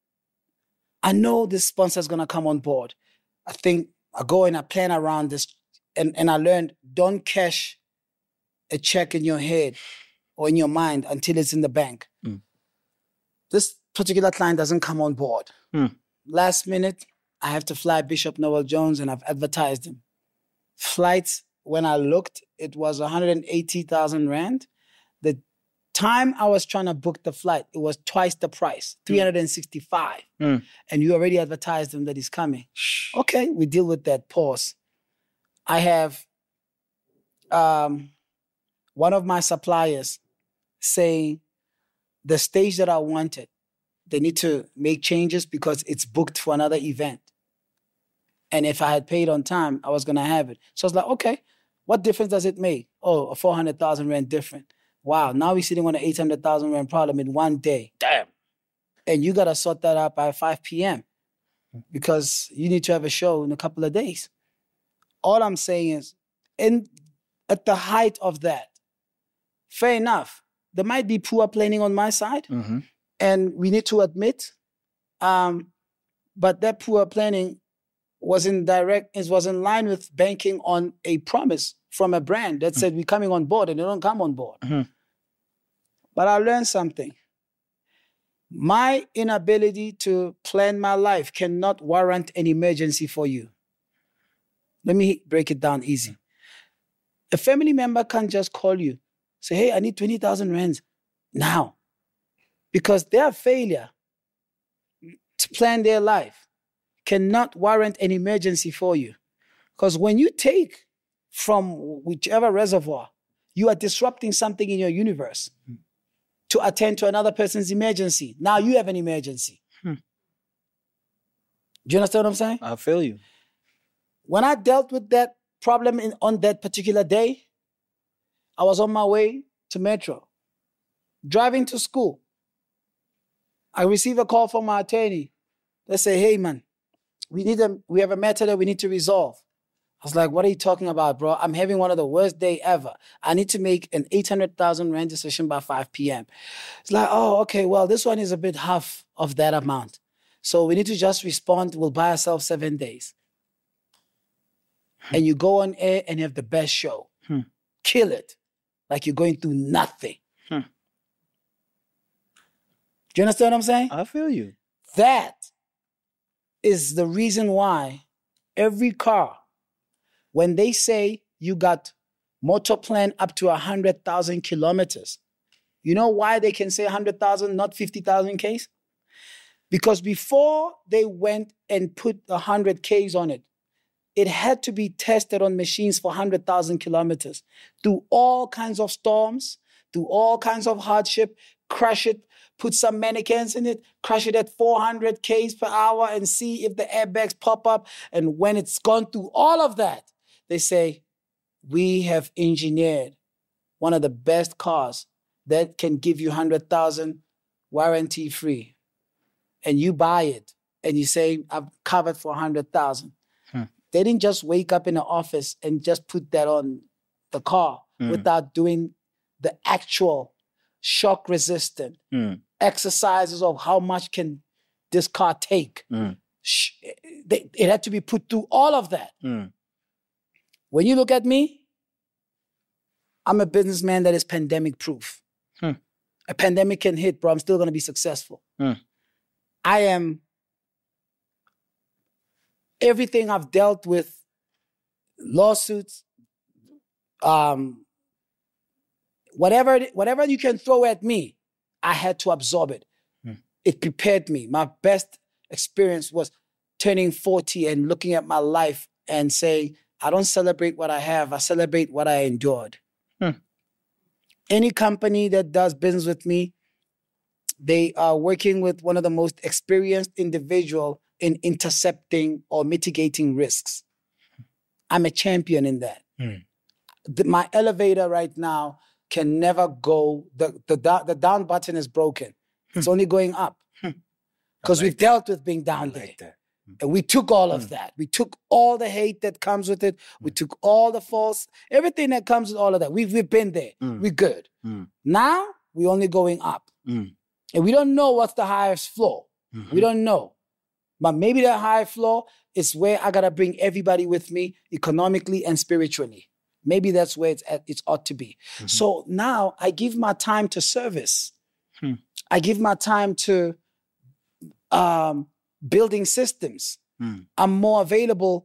I know this sponsor is going to come on board. I think I go and I plan around this. And, and I learned, don't cash a check in your head or in your mind until it's in the bank. Mm. This particular client doesn't come on board. Mm. Last minute, I have to fly Bishop Noel Jones and I've advertised him. Flights when I looked, it was one hundred eighty thousand rand. The time I was trying to book the flight, it was twice the price, three hundred sixty-five. Mm. And you already advertised him that he's coming. Okay, we deal with that. Pause. I have um, one of my suppliers saying the stage that I wanted, they need to make changes because it's booked for another event. And if I had paid on time, I was going to have it. So I was like, okay, what difference does it make? Oh, a four hundred thousand rand different. Wow, now we're sitting on an eight hundred thousand rand problem in one day. Damn. And you got to sort that out by five p.m. because you need to have a show in a couple of days. All I'm saying is, in at the height of that, fair enough, there might be poor planning on my side, Mm-hmm. and we need to admit, um, but that poor planning was in direct, it was in line with banking on a promise from a brand that said we're coming on board, and they don't come on board. Mhm. But I learned something. My inability to plan my life cannot warrant an emergency for you. Let me break it down easy. A family member can't just call you, say, hey, I need twenty thousand rands now. Because their failure to plan their life cannot warrant an emergency for you. Because when you take from whichever reservoir, you are disrupting something in your universe hmm. to attend to another person's emergency. Now you have an emergency. Hmm. Do you understand what I'm saying? I feel you. When I dealt with that problem in, on that particular day, I was on my way to Metro, driving to school. I received a call from my attorney. They say, hey, man, we need a, we have a matter that we need to resolve. I was like, what are you talking about, bro? I'm having one of the worst days ever. I need to make an eight hundred thousand rand decision by five p.m. It's like, oh, okay, well, this one is a bit half of that amount. So we need to just respond. We'll buy ourselves seven days. Hmm. And you go on air and you have the best show. Hmm. Kill it. Like you're going through nothing. Hmm. Do you understand what I'm saying? I feel you. That is the reason why every car, when they say you got motor plan up to one hundred thousand kilometers, you know why they can say one hundred thousand, not fifty thousand Ks? Because before they went and put one hundred Ks on it, it had to be tested on machines for one hundred thousand kilometers through all kinds of storms, through all kinds of hardship, crash it, put some mannequins in it, crash it at four hundred Ks per hour and see if the airbags pop up. And when it's gone through all of that, they say, we have engineered one of the best cars that can give you one hundred thousand warranty free. And you buy it and you say, I've covered for one hundred thousand. Hmm. They didn't just wake up in the office and just put that on the car mm. without doing the actual shock resistant mm. exercises of how much can this car take. Mm. It had to be put through all of that. Mm. When you look at me, I'm a businessman that is pandemic proof. Hmm. A pandemic can hit, bro. I'm still going to be successful. Hmm. I am everything I've dealt with, lawsuits, um, whatever, whatever you can throw at me, I had to absorb it. Hmm. It prepared me. My best experience was turning forty and looking at my life and saying, I don't celebrate what I have. I celebrate what I endured. Hmm. Any company that does business with me, they are working with one of the most experienced individuals in intercepting or mitigating risks. I'm a champion in that. Hmm. The, my elevator right now can never go, the, the, the down button is broken. Hmm. It's only going up. Because like we've that. dealt with being down I there. Like that. And we took all of mm. that. We took all the hate that comes with it. We mm. took all the false, everything that comes with all of that. We've, we've been there. Mm. We're good. Mm. Now, we're only going up. Mm. And we don't know what's the highest floor. Mm-hmm. We don't know. But maybe the high floor is where I got to bring everybody with me economically and spiritually. Maybe that's where it's at, it ought to be. Mm-hmm. So now I give my time to service. Hmm. I give my time to... Um, building systems. Mm. I'm more available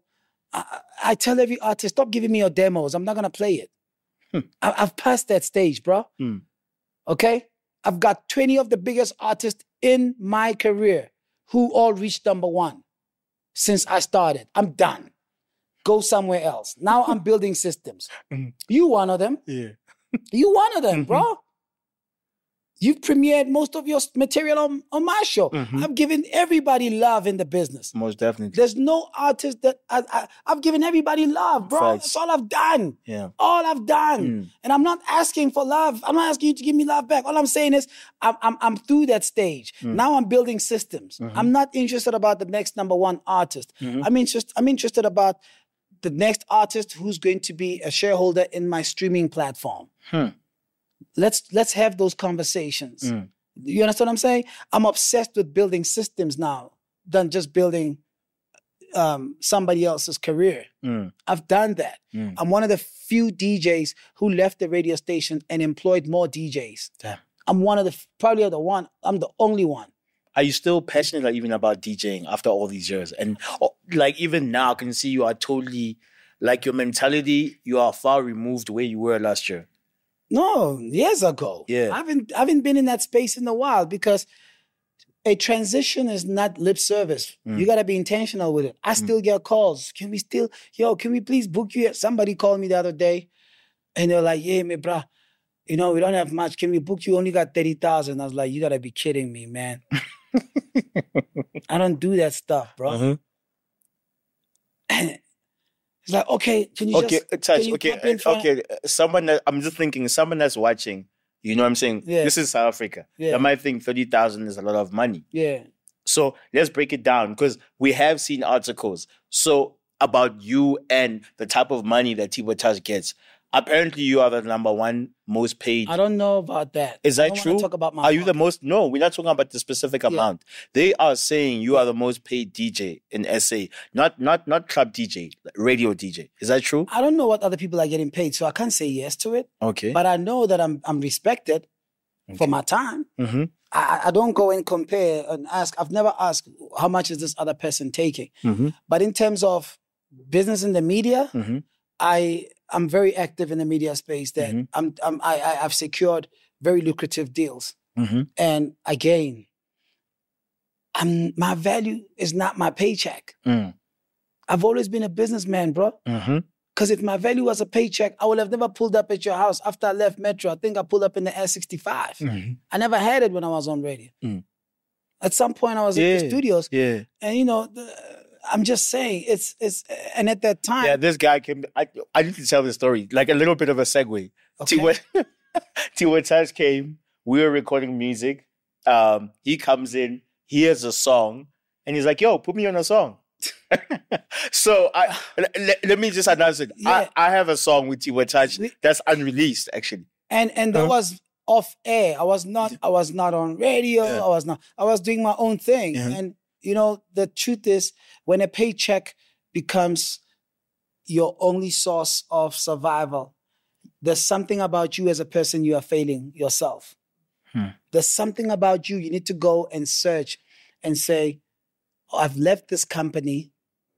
I, I tell every artist, stop giving me your demos. I'm not going to play it. Hmm. I, I've passed that stage, bro. Hmm. Okay? I've got twenty of the biggest artists in my career who all reached number one since I started. I'm done. Go somewhere else. Now I'm building systems. Mhm. You one of them. Yeah. You one of them, Mhm. bro. You've premiered most of your material on, on my show. Mhm. I've given everybody love in the business. Most definitely. There's no artist that I, I, I've given everybody love, bro. Facts. That's all I've done. Yeah. All I've done. Mm. And I'm not asking for love. I'm not asking you to give me love back. All I'm saying is I'm, I'm, I'm through that stage. Mm. Now I'm building systems. Mhm. I'm not interested about the next number one artist. Mhm. I'm, interest, I'm interested about the next artist who's going to be a shareholder in my streaming platform. Hmm. Let's, let's have those conversations. Mm. You understand what I'm saying? I'm obsessed with building systems now than just building um, somebody else's career. Mm. I've done that. Mm. I'm one of the few D Js who left the radio station and employed more D Js. Damn. I'm one of the, probably the one, I'm the only one. Are you still passionate like, even about DJing after all these years? And oh, like even now, I can see you are totally, like your mentality, you are far removed where you were last year. No, years ago. Yeah. I haven't, I haven't been in that space in a while because a transition is not lip service. Mm. You got to be intentional with it. I still get calls. Can we still, yo, can we please book you? Somebody called me the other day and they're like, yeah, me, bruh, you know, we don't have much. Can we book you? Only got thirty thousand. I was like, you got to be kidding me, man. I don't do that stuff, bro. Uh-huh. It's like, okay, can you Okay, just, touch. can you Okay, pop in for- okay. Someone that I'm just thinking, someone that's watching, you know what I'm saying? Yeah. This is South Africa. Yeah. They might think thirty thousand is a lot of money. Yeah. So let's break it down because we have seen articles. So about you and the type of money that Tiwa Touch gets. Apparently, you are the number one most paid. I don't know about that. Is I that don't true? wanna talk about my Are you the money. most? No, we're not talking about the specific amount. They are saying you are the most paid D J in S A, not not not club D J, radio D J. Is that true? I don't know what other people are getting paid, so I can't say yes to it. Okay. But I know that I'm I'm respected for my time. Mm-hmm. I, I don't go and compare and ask. I've never asked how much is this other person taking. Mm-hmm. But in terms of business in the media, Mm-hmm. I I'm very active in the media space. That Mhm. I'm, I'm I I- I've secured very lucrative deals. Mm-hmm. And again, I'm my value is not my paycheck. Mm. I've always been a businessman, bro. Mm-hmm. Because if my value was a paycheck, I would have never pulled up at your house after I left Metro. I think I pulled up in the S sixty-five. Mm-hmm. I never had it when I was on radio. Mm. At some point, I was at the Yeah. studios, Yeah. and you know, the, I'm just saying it's it's. And at that time, Yeah, this guy came. I, I need to tell the story, like a little bit of a segue. okay, Tiwa Tiwa Touch came. We were recording music. Um, he comes in, hears a song, and he's like, "Yo, put me on a song." So I let, let me just announce it. Yeah. I, I have a song with Tiwa Touch We- that's unreleased, actually. and and that Huh? was off air. I was not. I was not on radio. Yeah. I was not. I was doing my own thing. Yeah. And you know, the truth is, when a paycheck becomes your only source of survival, there's something about you as a person you are failing yourself. Hmm. There's something about you. You need to go and search and say, oh, I've left this company.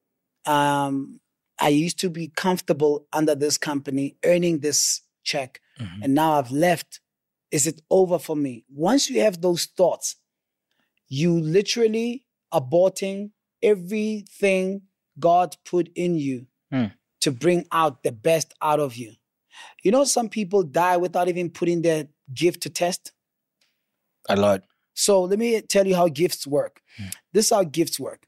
Um, I used to be comfortable under this company, earning this check, Mhm. and now I've left. Is it over for me? Once you have those thoughts, you literally aborting everything God put in you Hmm. to bring out the best out of you. You know, some people die without even putting their gift to test. A lot. So let me tell you how gifts work. This is how gifts work.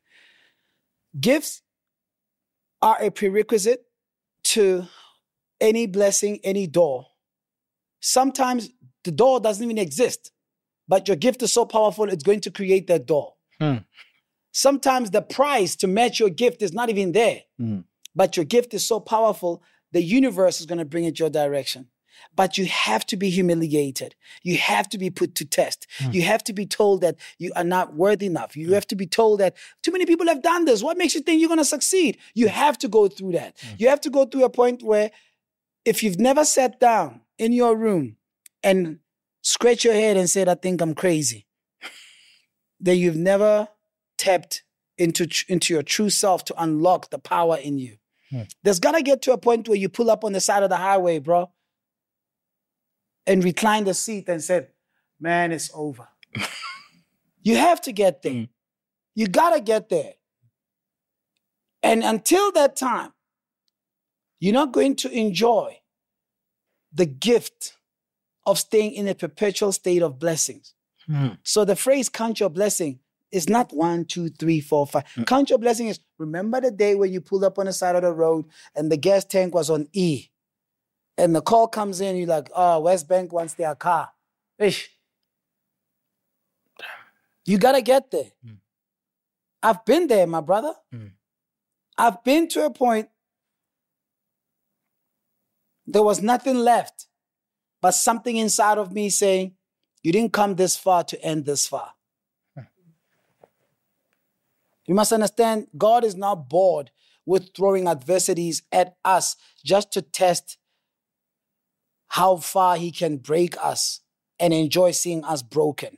Gifts are a prerequisite to any blessing, any door. Sometimes the door doesn't even exist, but your gift is so powerful, it's going to create that door. Hmm. Sometimes the price to match your gift is not even there, Mhm. but your gift is so powerful, the universe is going to bring it your direction. But you have to be humiliated. You have to be put to test. You have to be told that you are not worthy enough. You have to be told that too many people have done this. What makes you think you're going to succeed? You have to go through that. You have to go through a point where if you've never sat down in your room and scratch your head and said, I think I'm crazy, then you've never tapped into, tr- into your true self to unlock the power in you. Hmm. There's got to get to a point where you pull up on the side of the highway, bro, and recline the seat and say, man, it's over. You have to get there. Mm. You got to get there. And until that time, you're not going to enjoy the gift of staying in a perpetual state of blessings. Mm. So the phrase count your blessing is not one, two, three, four, five. Mm. Count your blessing is remember the day when you pulled up on the side of the road and the gas tank was on E. And the call comes in, you're like, oh, West Bank wants their car. Ish. You got to get there. Mm. I've been there, my brother. Mm. I've been to a point there was nothing left but something inside of me saying, you didn't come this far to end this far. Mm. You must understand, God is not bored with throwing adversities at us just to test how far he can break us and enjoy seeing us broken.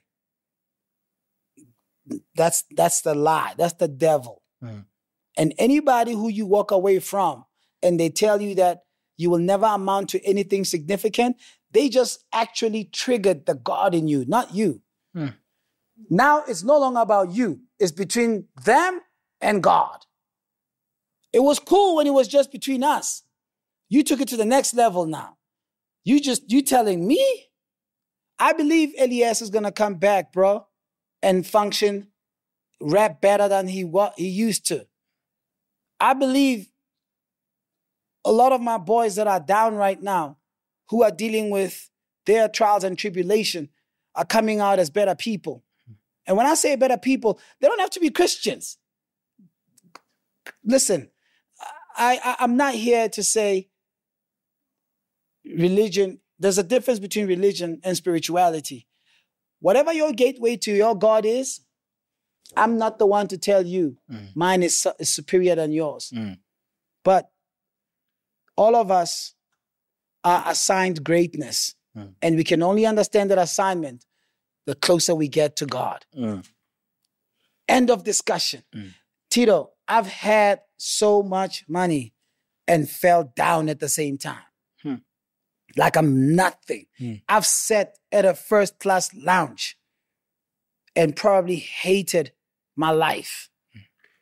That's that's the lie. That's the devil. Mm. And anybody who you walk away from and they tell you that you will never amount to anything significant, they just actually triggered the God in you, not you. Mm. Now it's no longer about you. It's between them and God. It was cool when it was just between us. You took it to the next level now. You just, you telling me? I believe Elias is going to come back, bro, and function, rap better than he wa- he used to. I believe a lot of my boys that are down right now, who are dealing with their trials and tribulation, are coming out as better people. And when I say better people, they don't have to be Christians. Listen, I, I, I'm not here to say religion, there's a difference between religion and spirituality. Whatever your gateway to your God is, I'm not the one to tell you mm. mine is, su- is superior than yours. Mm. But all of us are assigned greatness. Mm. And we can only understand that assignment the closer we get to God. Mm. End of discussion. Mm. Tito, I've had so much money and fell down at the same time. Hmm. Like I'm nothing. Hmm. I've sat at a first-class lounge and probably hated my life. Hmm.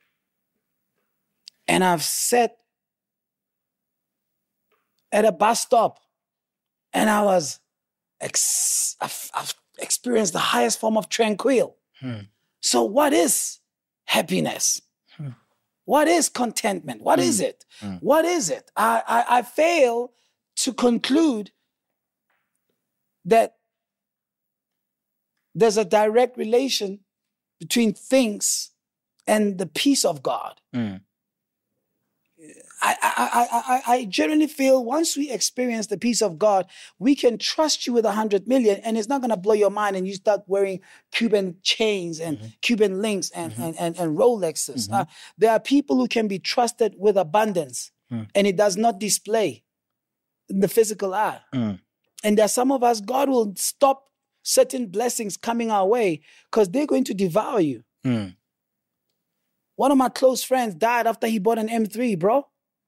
And I've sat at a bus stop and I was, ex- I've, I've experienced the highest form of tranquil. Hmm. So what is happiness? Hmm. What is contentment? What mm. is it? Mm. What is it? I, I, I fail to conclude that there's a direct relation between things and the peace of God. Mm. I, I, I, I, I generally feel once we experience the peace of God, we can trust you with a hundred million and it's not going to blow your mind and you start wearing Cuban chains and mm-hmm. Cuban links and, mm-hmm. and, and, and Rolexes. Mm-hmm. Uh, there are people who can be trusted with abundance mm. and it does not display in the physical eye. Mm. And there are some of us, God will stop certain blessings coming our way because they're going to devour you. Mm. One of my close friends died after he bought an M three, bro.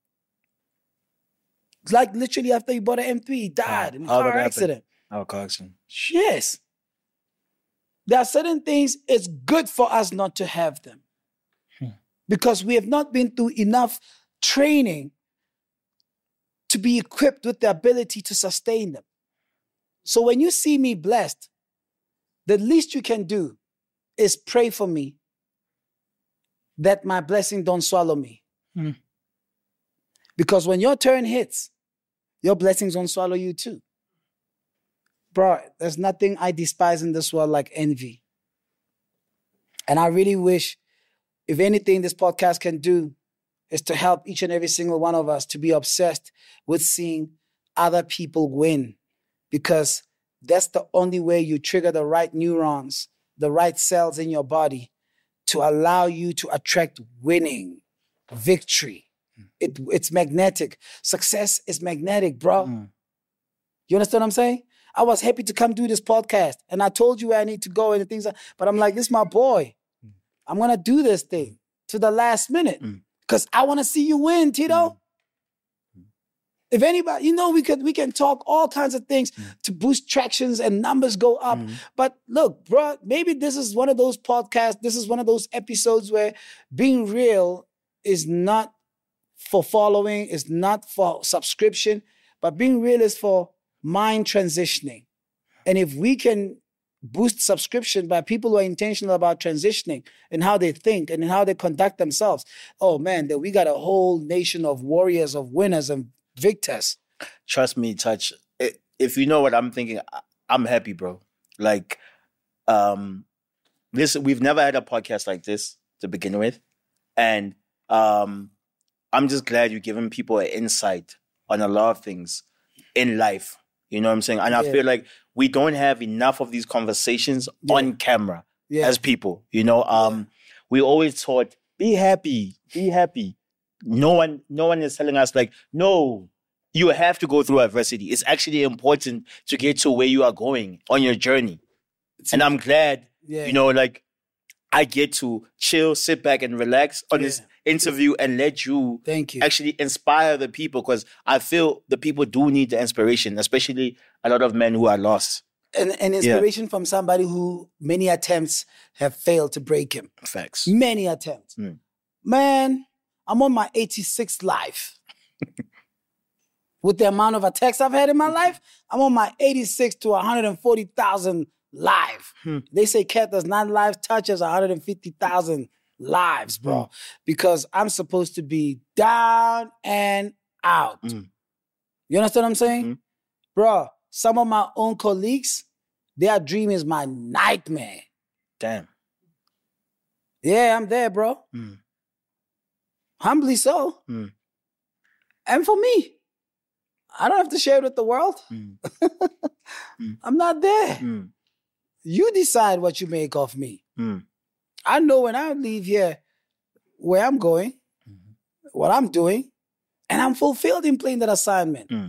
It's like literally after he bought an M three, he died oh, in a car accident. Oh, car accident. Yes. There are certain things, it's good for us not to have them. Hmm. Because we have not been through enough training to be equipped with the ability to sustain them. So when you see me blessed, the least you can do is pray for me that my blessing don't swallow me. Hmm. Because when your turn hits, your blessings don't swallow you too. Bro, there's nothing I despise in this world like envy. And I really wish, if anything this podcast can do, is to help each and every single one of us to be obsessed with seeing other people win. Because that's the only way you trigger the right neurons, the right cells in your body to allow you to attract winning, victory. It, it's magnetic. Success is magnetic, bro. Mm. You understand what I'm saying? I was happy to come do this podcast. And I told you where I need to go and the things. But I'm like, this is my boy. Mm. I'm going to do this thing to the last minute. Because mm. I want to see you win, Tito. If anybody, you know, we could we can talk all kinds of things mm. to boost tractions and numbers go up. Mm. But look, bro, maybe this is one of those podcasts, this is one of those episodes where being real is not for following, is not for subscription, but being real is for mind transitioning. And if we can boost subscription by people who are intentional about transitioning and how they think and how they conduct themselves, oh man, then we got a whole nation of warriors, of winners and victors. Trust me, Touch. If you know what I'm thinking, I'm happy, bro. Like, um, this we've never had a podcast like this to begin with, and um, I'm just glad you're giving people an insight on a lot of things in life. You know what I'm saying? And yeah. I feel like we don't have enough of these conversations yeah. on camera yeah. as people. You know, um, yeah. we always taught, be happy, be happy. No one, no one is telling us like, no, you have to go through adversity. It's actually important to get to where you are going on your journey. And I'm glad, yeah. you know, like I get to chill, sit back and relax on yeah. this interview and let you, Thank you actually inspire the people, because I feel the people do need the inspiration, especially a lot of men who are lost. And, and inspiration yeah. from somebody who many attempts have failed to break him. Facts. Many attempts. Mm. Man, I'm on my eighty-sixth life. With the amount of attacks I've had in my life, I'm on my eighty-six to one hundred forty thousand live. Hmm. They say Cat does not live touches one hundred fifty thousand lives, bro. Hmm. Because I'm supposed to be down and out. Hmm. You understand what I'm saying? Hmm. Bro, some of my own colleagues, their dream is my nightmare. Damn. Yeah, I'm there, bro. Hmm. Humbly so. Mm. And for me, I don't have to share it with the world. Mm. mm. I'm not there. Mm. You decide what you make of me. Mm. I know when I leave here where I'm going, mm-hmm. what I'm doing, and I'm fulfilled in playing that assignment. Mm.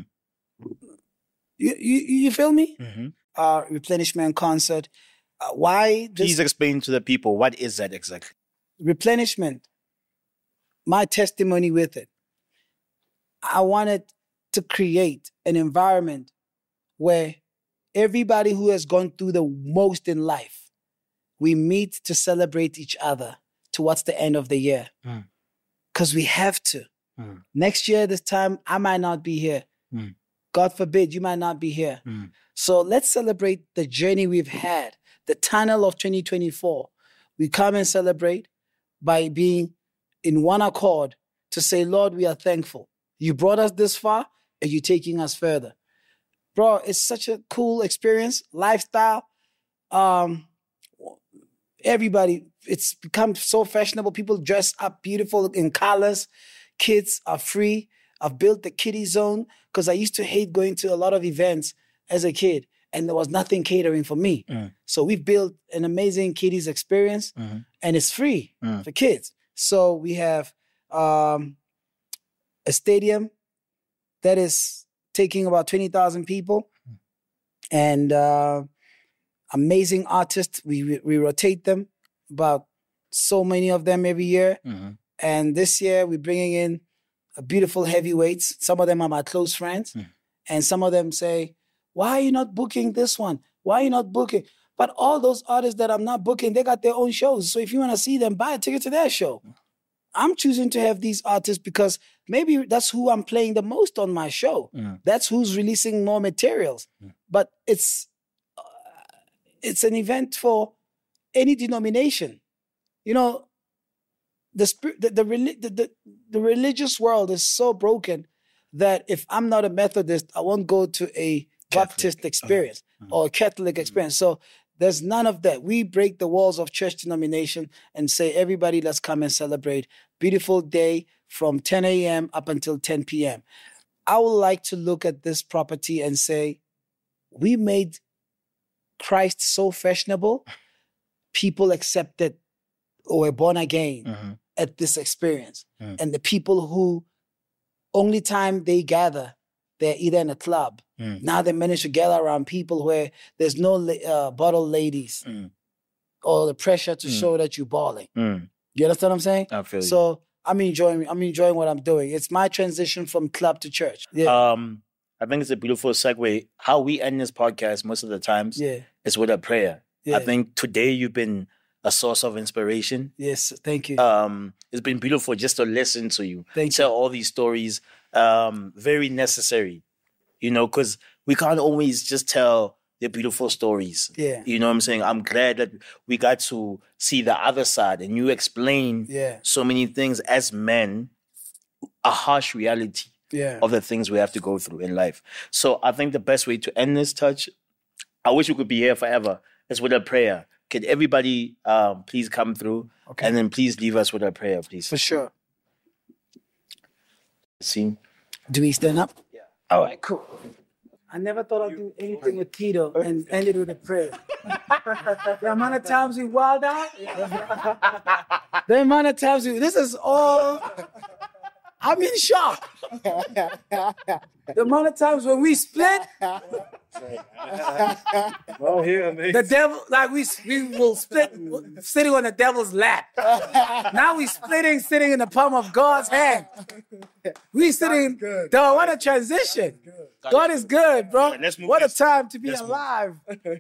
You, you you feel me? Mm-hmm. Uh, replenishment concert. Uh, why? This Please explain to the people, what is that exactly? Replenishment. My testimony with it. I wanted to create an environment where everybody who has gone through the most in life, we meet to celebrate each other towards the end of the year. Because mm. we have to. Mm. Next year, this time, I might not be here. Mm. God forbid, you might not be here. Mm. So let's celebrate the journey we've had, the tunnel of twenty twenty-four. We come and celebrate by being in one accord to say, Lord, we are thankful. You brought us this far and you're taking us further. Bro, it's such a cool experience, lifestyle. Um, everybody, it's become so fashionable. People dress up beautiful in colors. Kids are free. I've built the kiddie zone because I used to hate going to a lot of events as a kid and there was nothing catering for me. Mm. So we've built an amazing kiddies experience mm-hmm. and it's free mm. for kids. So we have um, a stadium that is taking about twenty thousand people and uh, amazing artists. We, we rotate them, about so many of them every year. Mm-hmm. And this year we're bringing in beautiful heavyweights. Some of them are my close friends. Mm. And some of them say, why are you not booking this one? Why are you not booking? But all those artists that I'm not booking, they got their own shows. So if you want to see them, buy a ticket to their show. I'm choosing to have these artists because maybe that's who I'm playing the most on my show. Mm. That's who's releasing more materials. Mm. But it's uh, it's an event for any denomination. You know, the spirit, the, the, the, the, the religious world is so broken that if I'm not a Methodist, I won't go to a Catholic. Baptist experience uh, uh, or a Catholic experience. So there's none of that. We break the walls of church denomination and say, everybody, let's come and celebrate. Beautiful day from ten a.m. up until ten p.m. I would like to look at this property and say, we made Christ so fashionable, people accepted or were born again mm-hmm. at this experience. Mm. And the people who only time they gather, they're either in a club. Mm. Now they manage to gather around people where there's no uh, bottle ladies mm. or the pressure to mm. show that you're balling. Mm. You understand what I'm saying? I feel so you. I'm enjoying. I'm enjoying what I'm doing. It's my transition from club to church. Yeah, Um, I think it's a beautiful segue. How we end this podcast most of the times yeah, is with a prayer. yeah. I think today you've been a source of inspiration. Yes, thank you. Um, it's been beautiful just to listen to you Thank tell all these stories. Um, very necessary, you know, because we can't always just tell the beautiful stories. Yeah. You know what I'm saying? I'm glad that we got to see the other side and you explain Yeah. so many things as men, a harsh reality Yeah. of the things we have to go through in life. So I think the best way to end this touch, I wish we could be here forever, is with a prayer. Could everybody um, please come through Okay. and then please leave us with a prayer, please. For sure. See? Do we stand up? Yeah. All right, cool. I never thought I'd do anything with Tito and end it with a prayer. The amount of times we wild out, the amount of times we, this is all, I'm in shock. The amount of times when we split, Well, here, mate. the devil, like we we will split sitting on the devil's lap. Now we splitting sitting in the palm of God's hand. We sitting, dog, what a transition. God is good, bro. Right, let's move What a this. time to be Let's move. alive.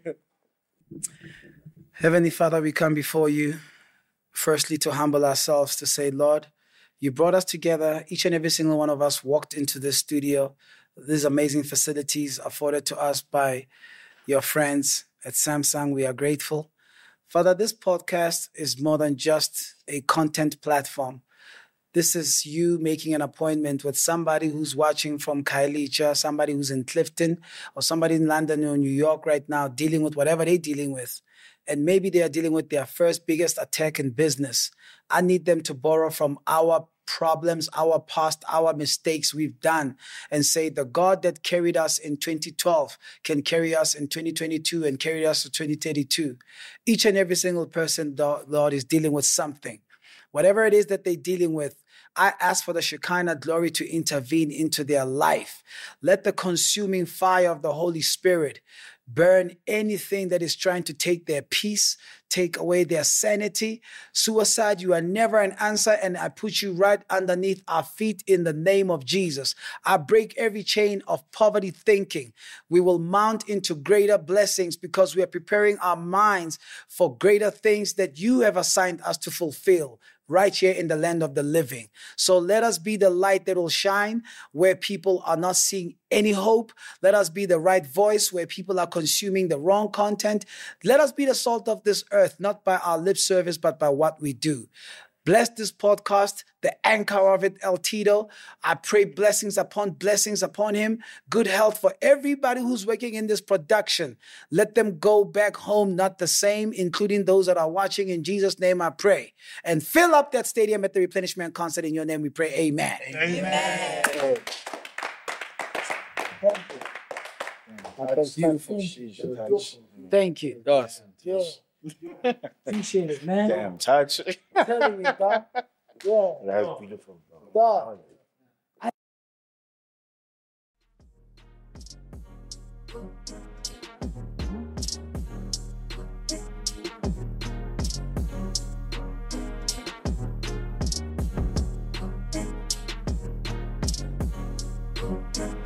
Heavenly Father, we come before you, firstly to humble ourselves, to say, Lord, you brought us together. Each and every single one of us walked into this studio, these amazing facilities afforded to us by your friends at Samsung. We are grateful. Father, this podcast is more than just a content platform. This is you making an appointment with somebody who's watching from Kailicha, somebody who's in Clifton, or somebody in London or New York right now dealing with whatever they're dealing with. And maybe they are dealing with their first biggest attack in business. I need them to borrow from our problems, our past, our mistakes we've done, and say the God that carried us in twenty twelve can carry us in twenty twenty-two and carry us to twenty thirty-two. Each and every single person, Lord, is dealing with something. Whatever it is that they're dealing with, I ask for the Shekinah glory to intervene into their life. Let the consuming fire of the Holy Spirit burn anything that is trying to take their peace, take away their sanity. Suicide, you are never an answer, and I put you right underneath our feet in the name of Jesus. I break every chain of poverty thinking. We will mount into greater blessings because we are preparing our minds for greater things that you have assigned us to fulfill right here in the land of the living. So let us be the light that will shine where people are not seeing any hope. Let us be the right voice where people are consuming the wrong content. Let us be the salt of this earth, not by our lip service, but by what we do. Bless this podcast, the anchor of it, El Tito. I pray blessings upon blessings upon him. Good health for everybody who's working in this production. Let them go back home not the same, including those that are watching. In Jesus' name I pray. And fill up that stadium at the replenishment concert. In your name we pray. Amen. Amen. Amen. That's beautiful. Thank you. Awesome. Yeah. Appreciate it, man. Damn, touch. I'm telling you, dog. Yeah. That's beautiful, bro. Dog. Thank you.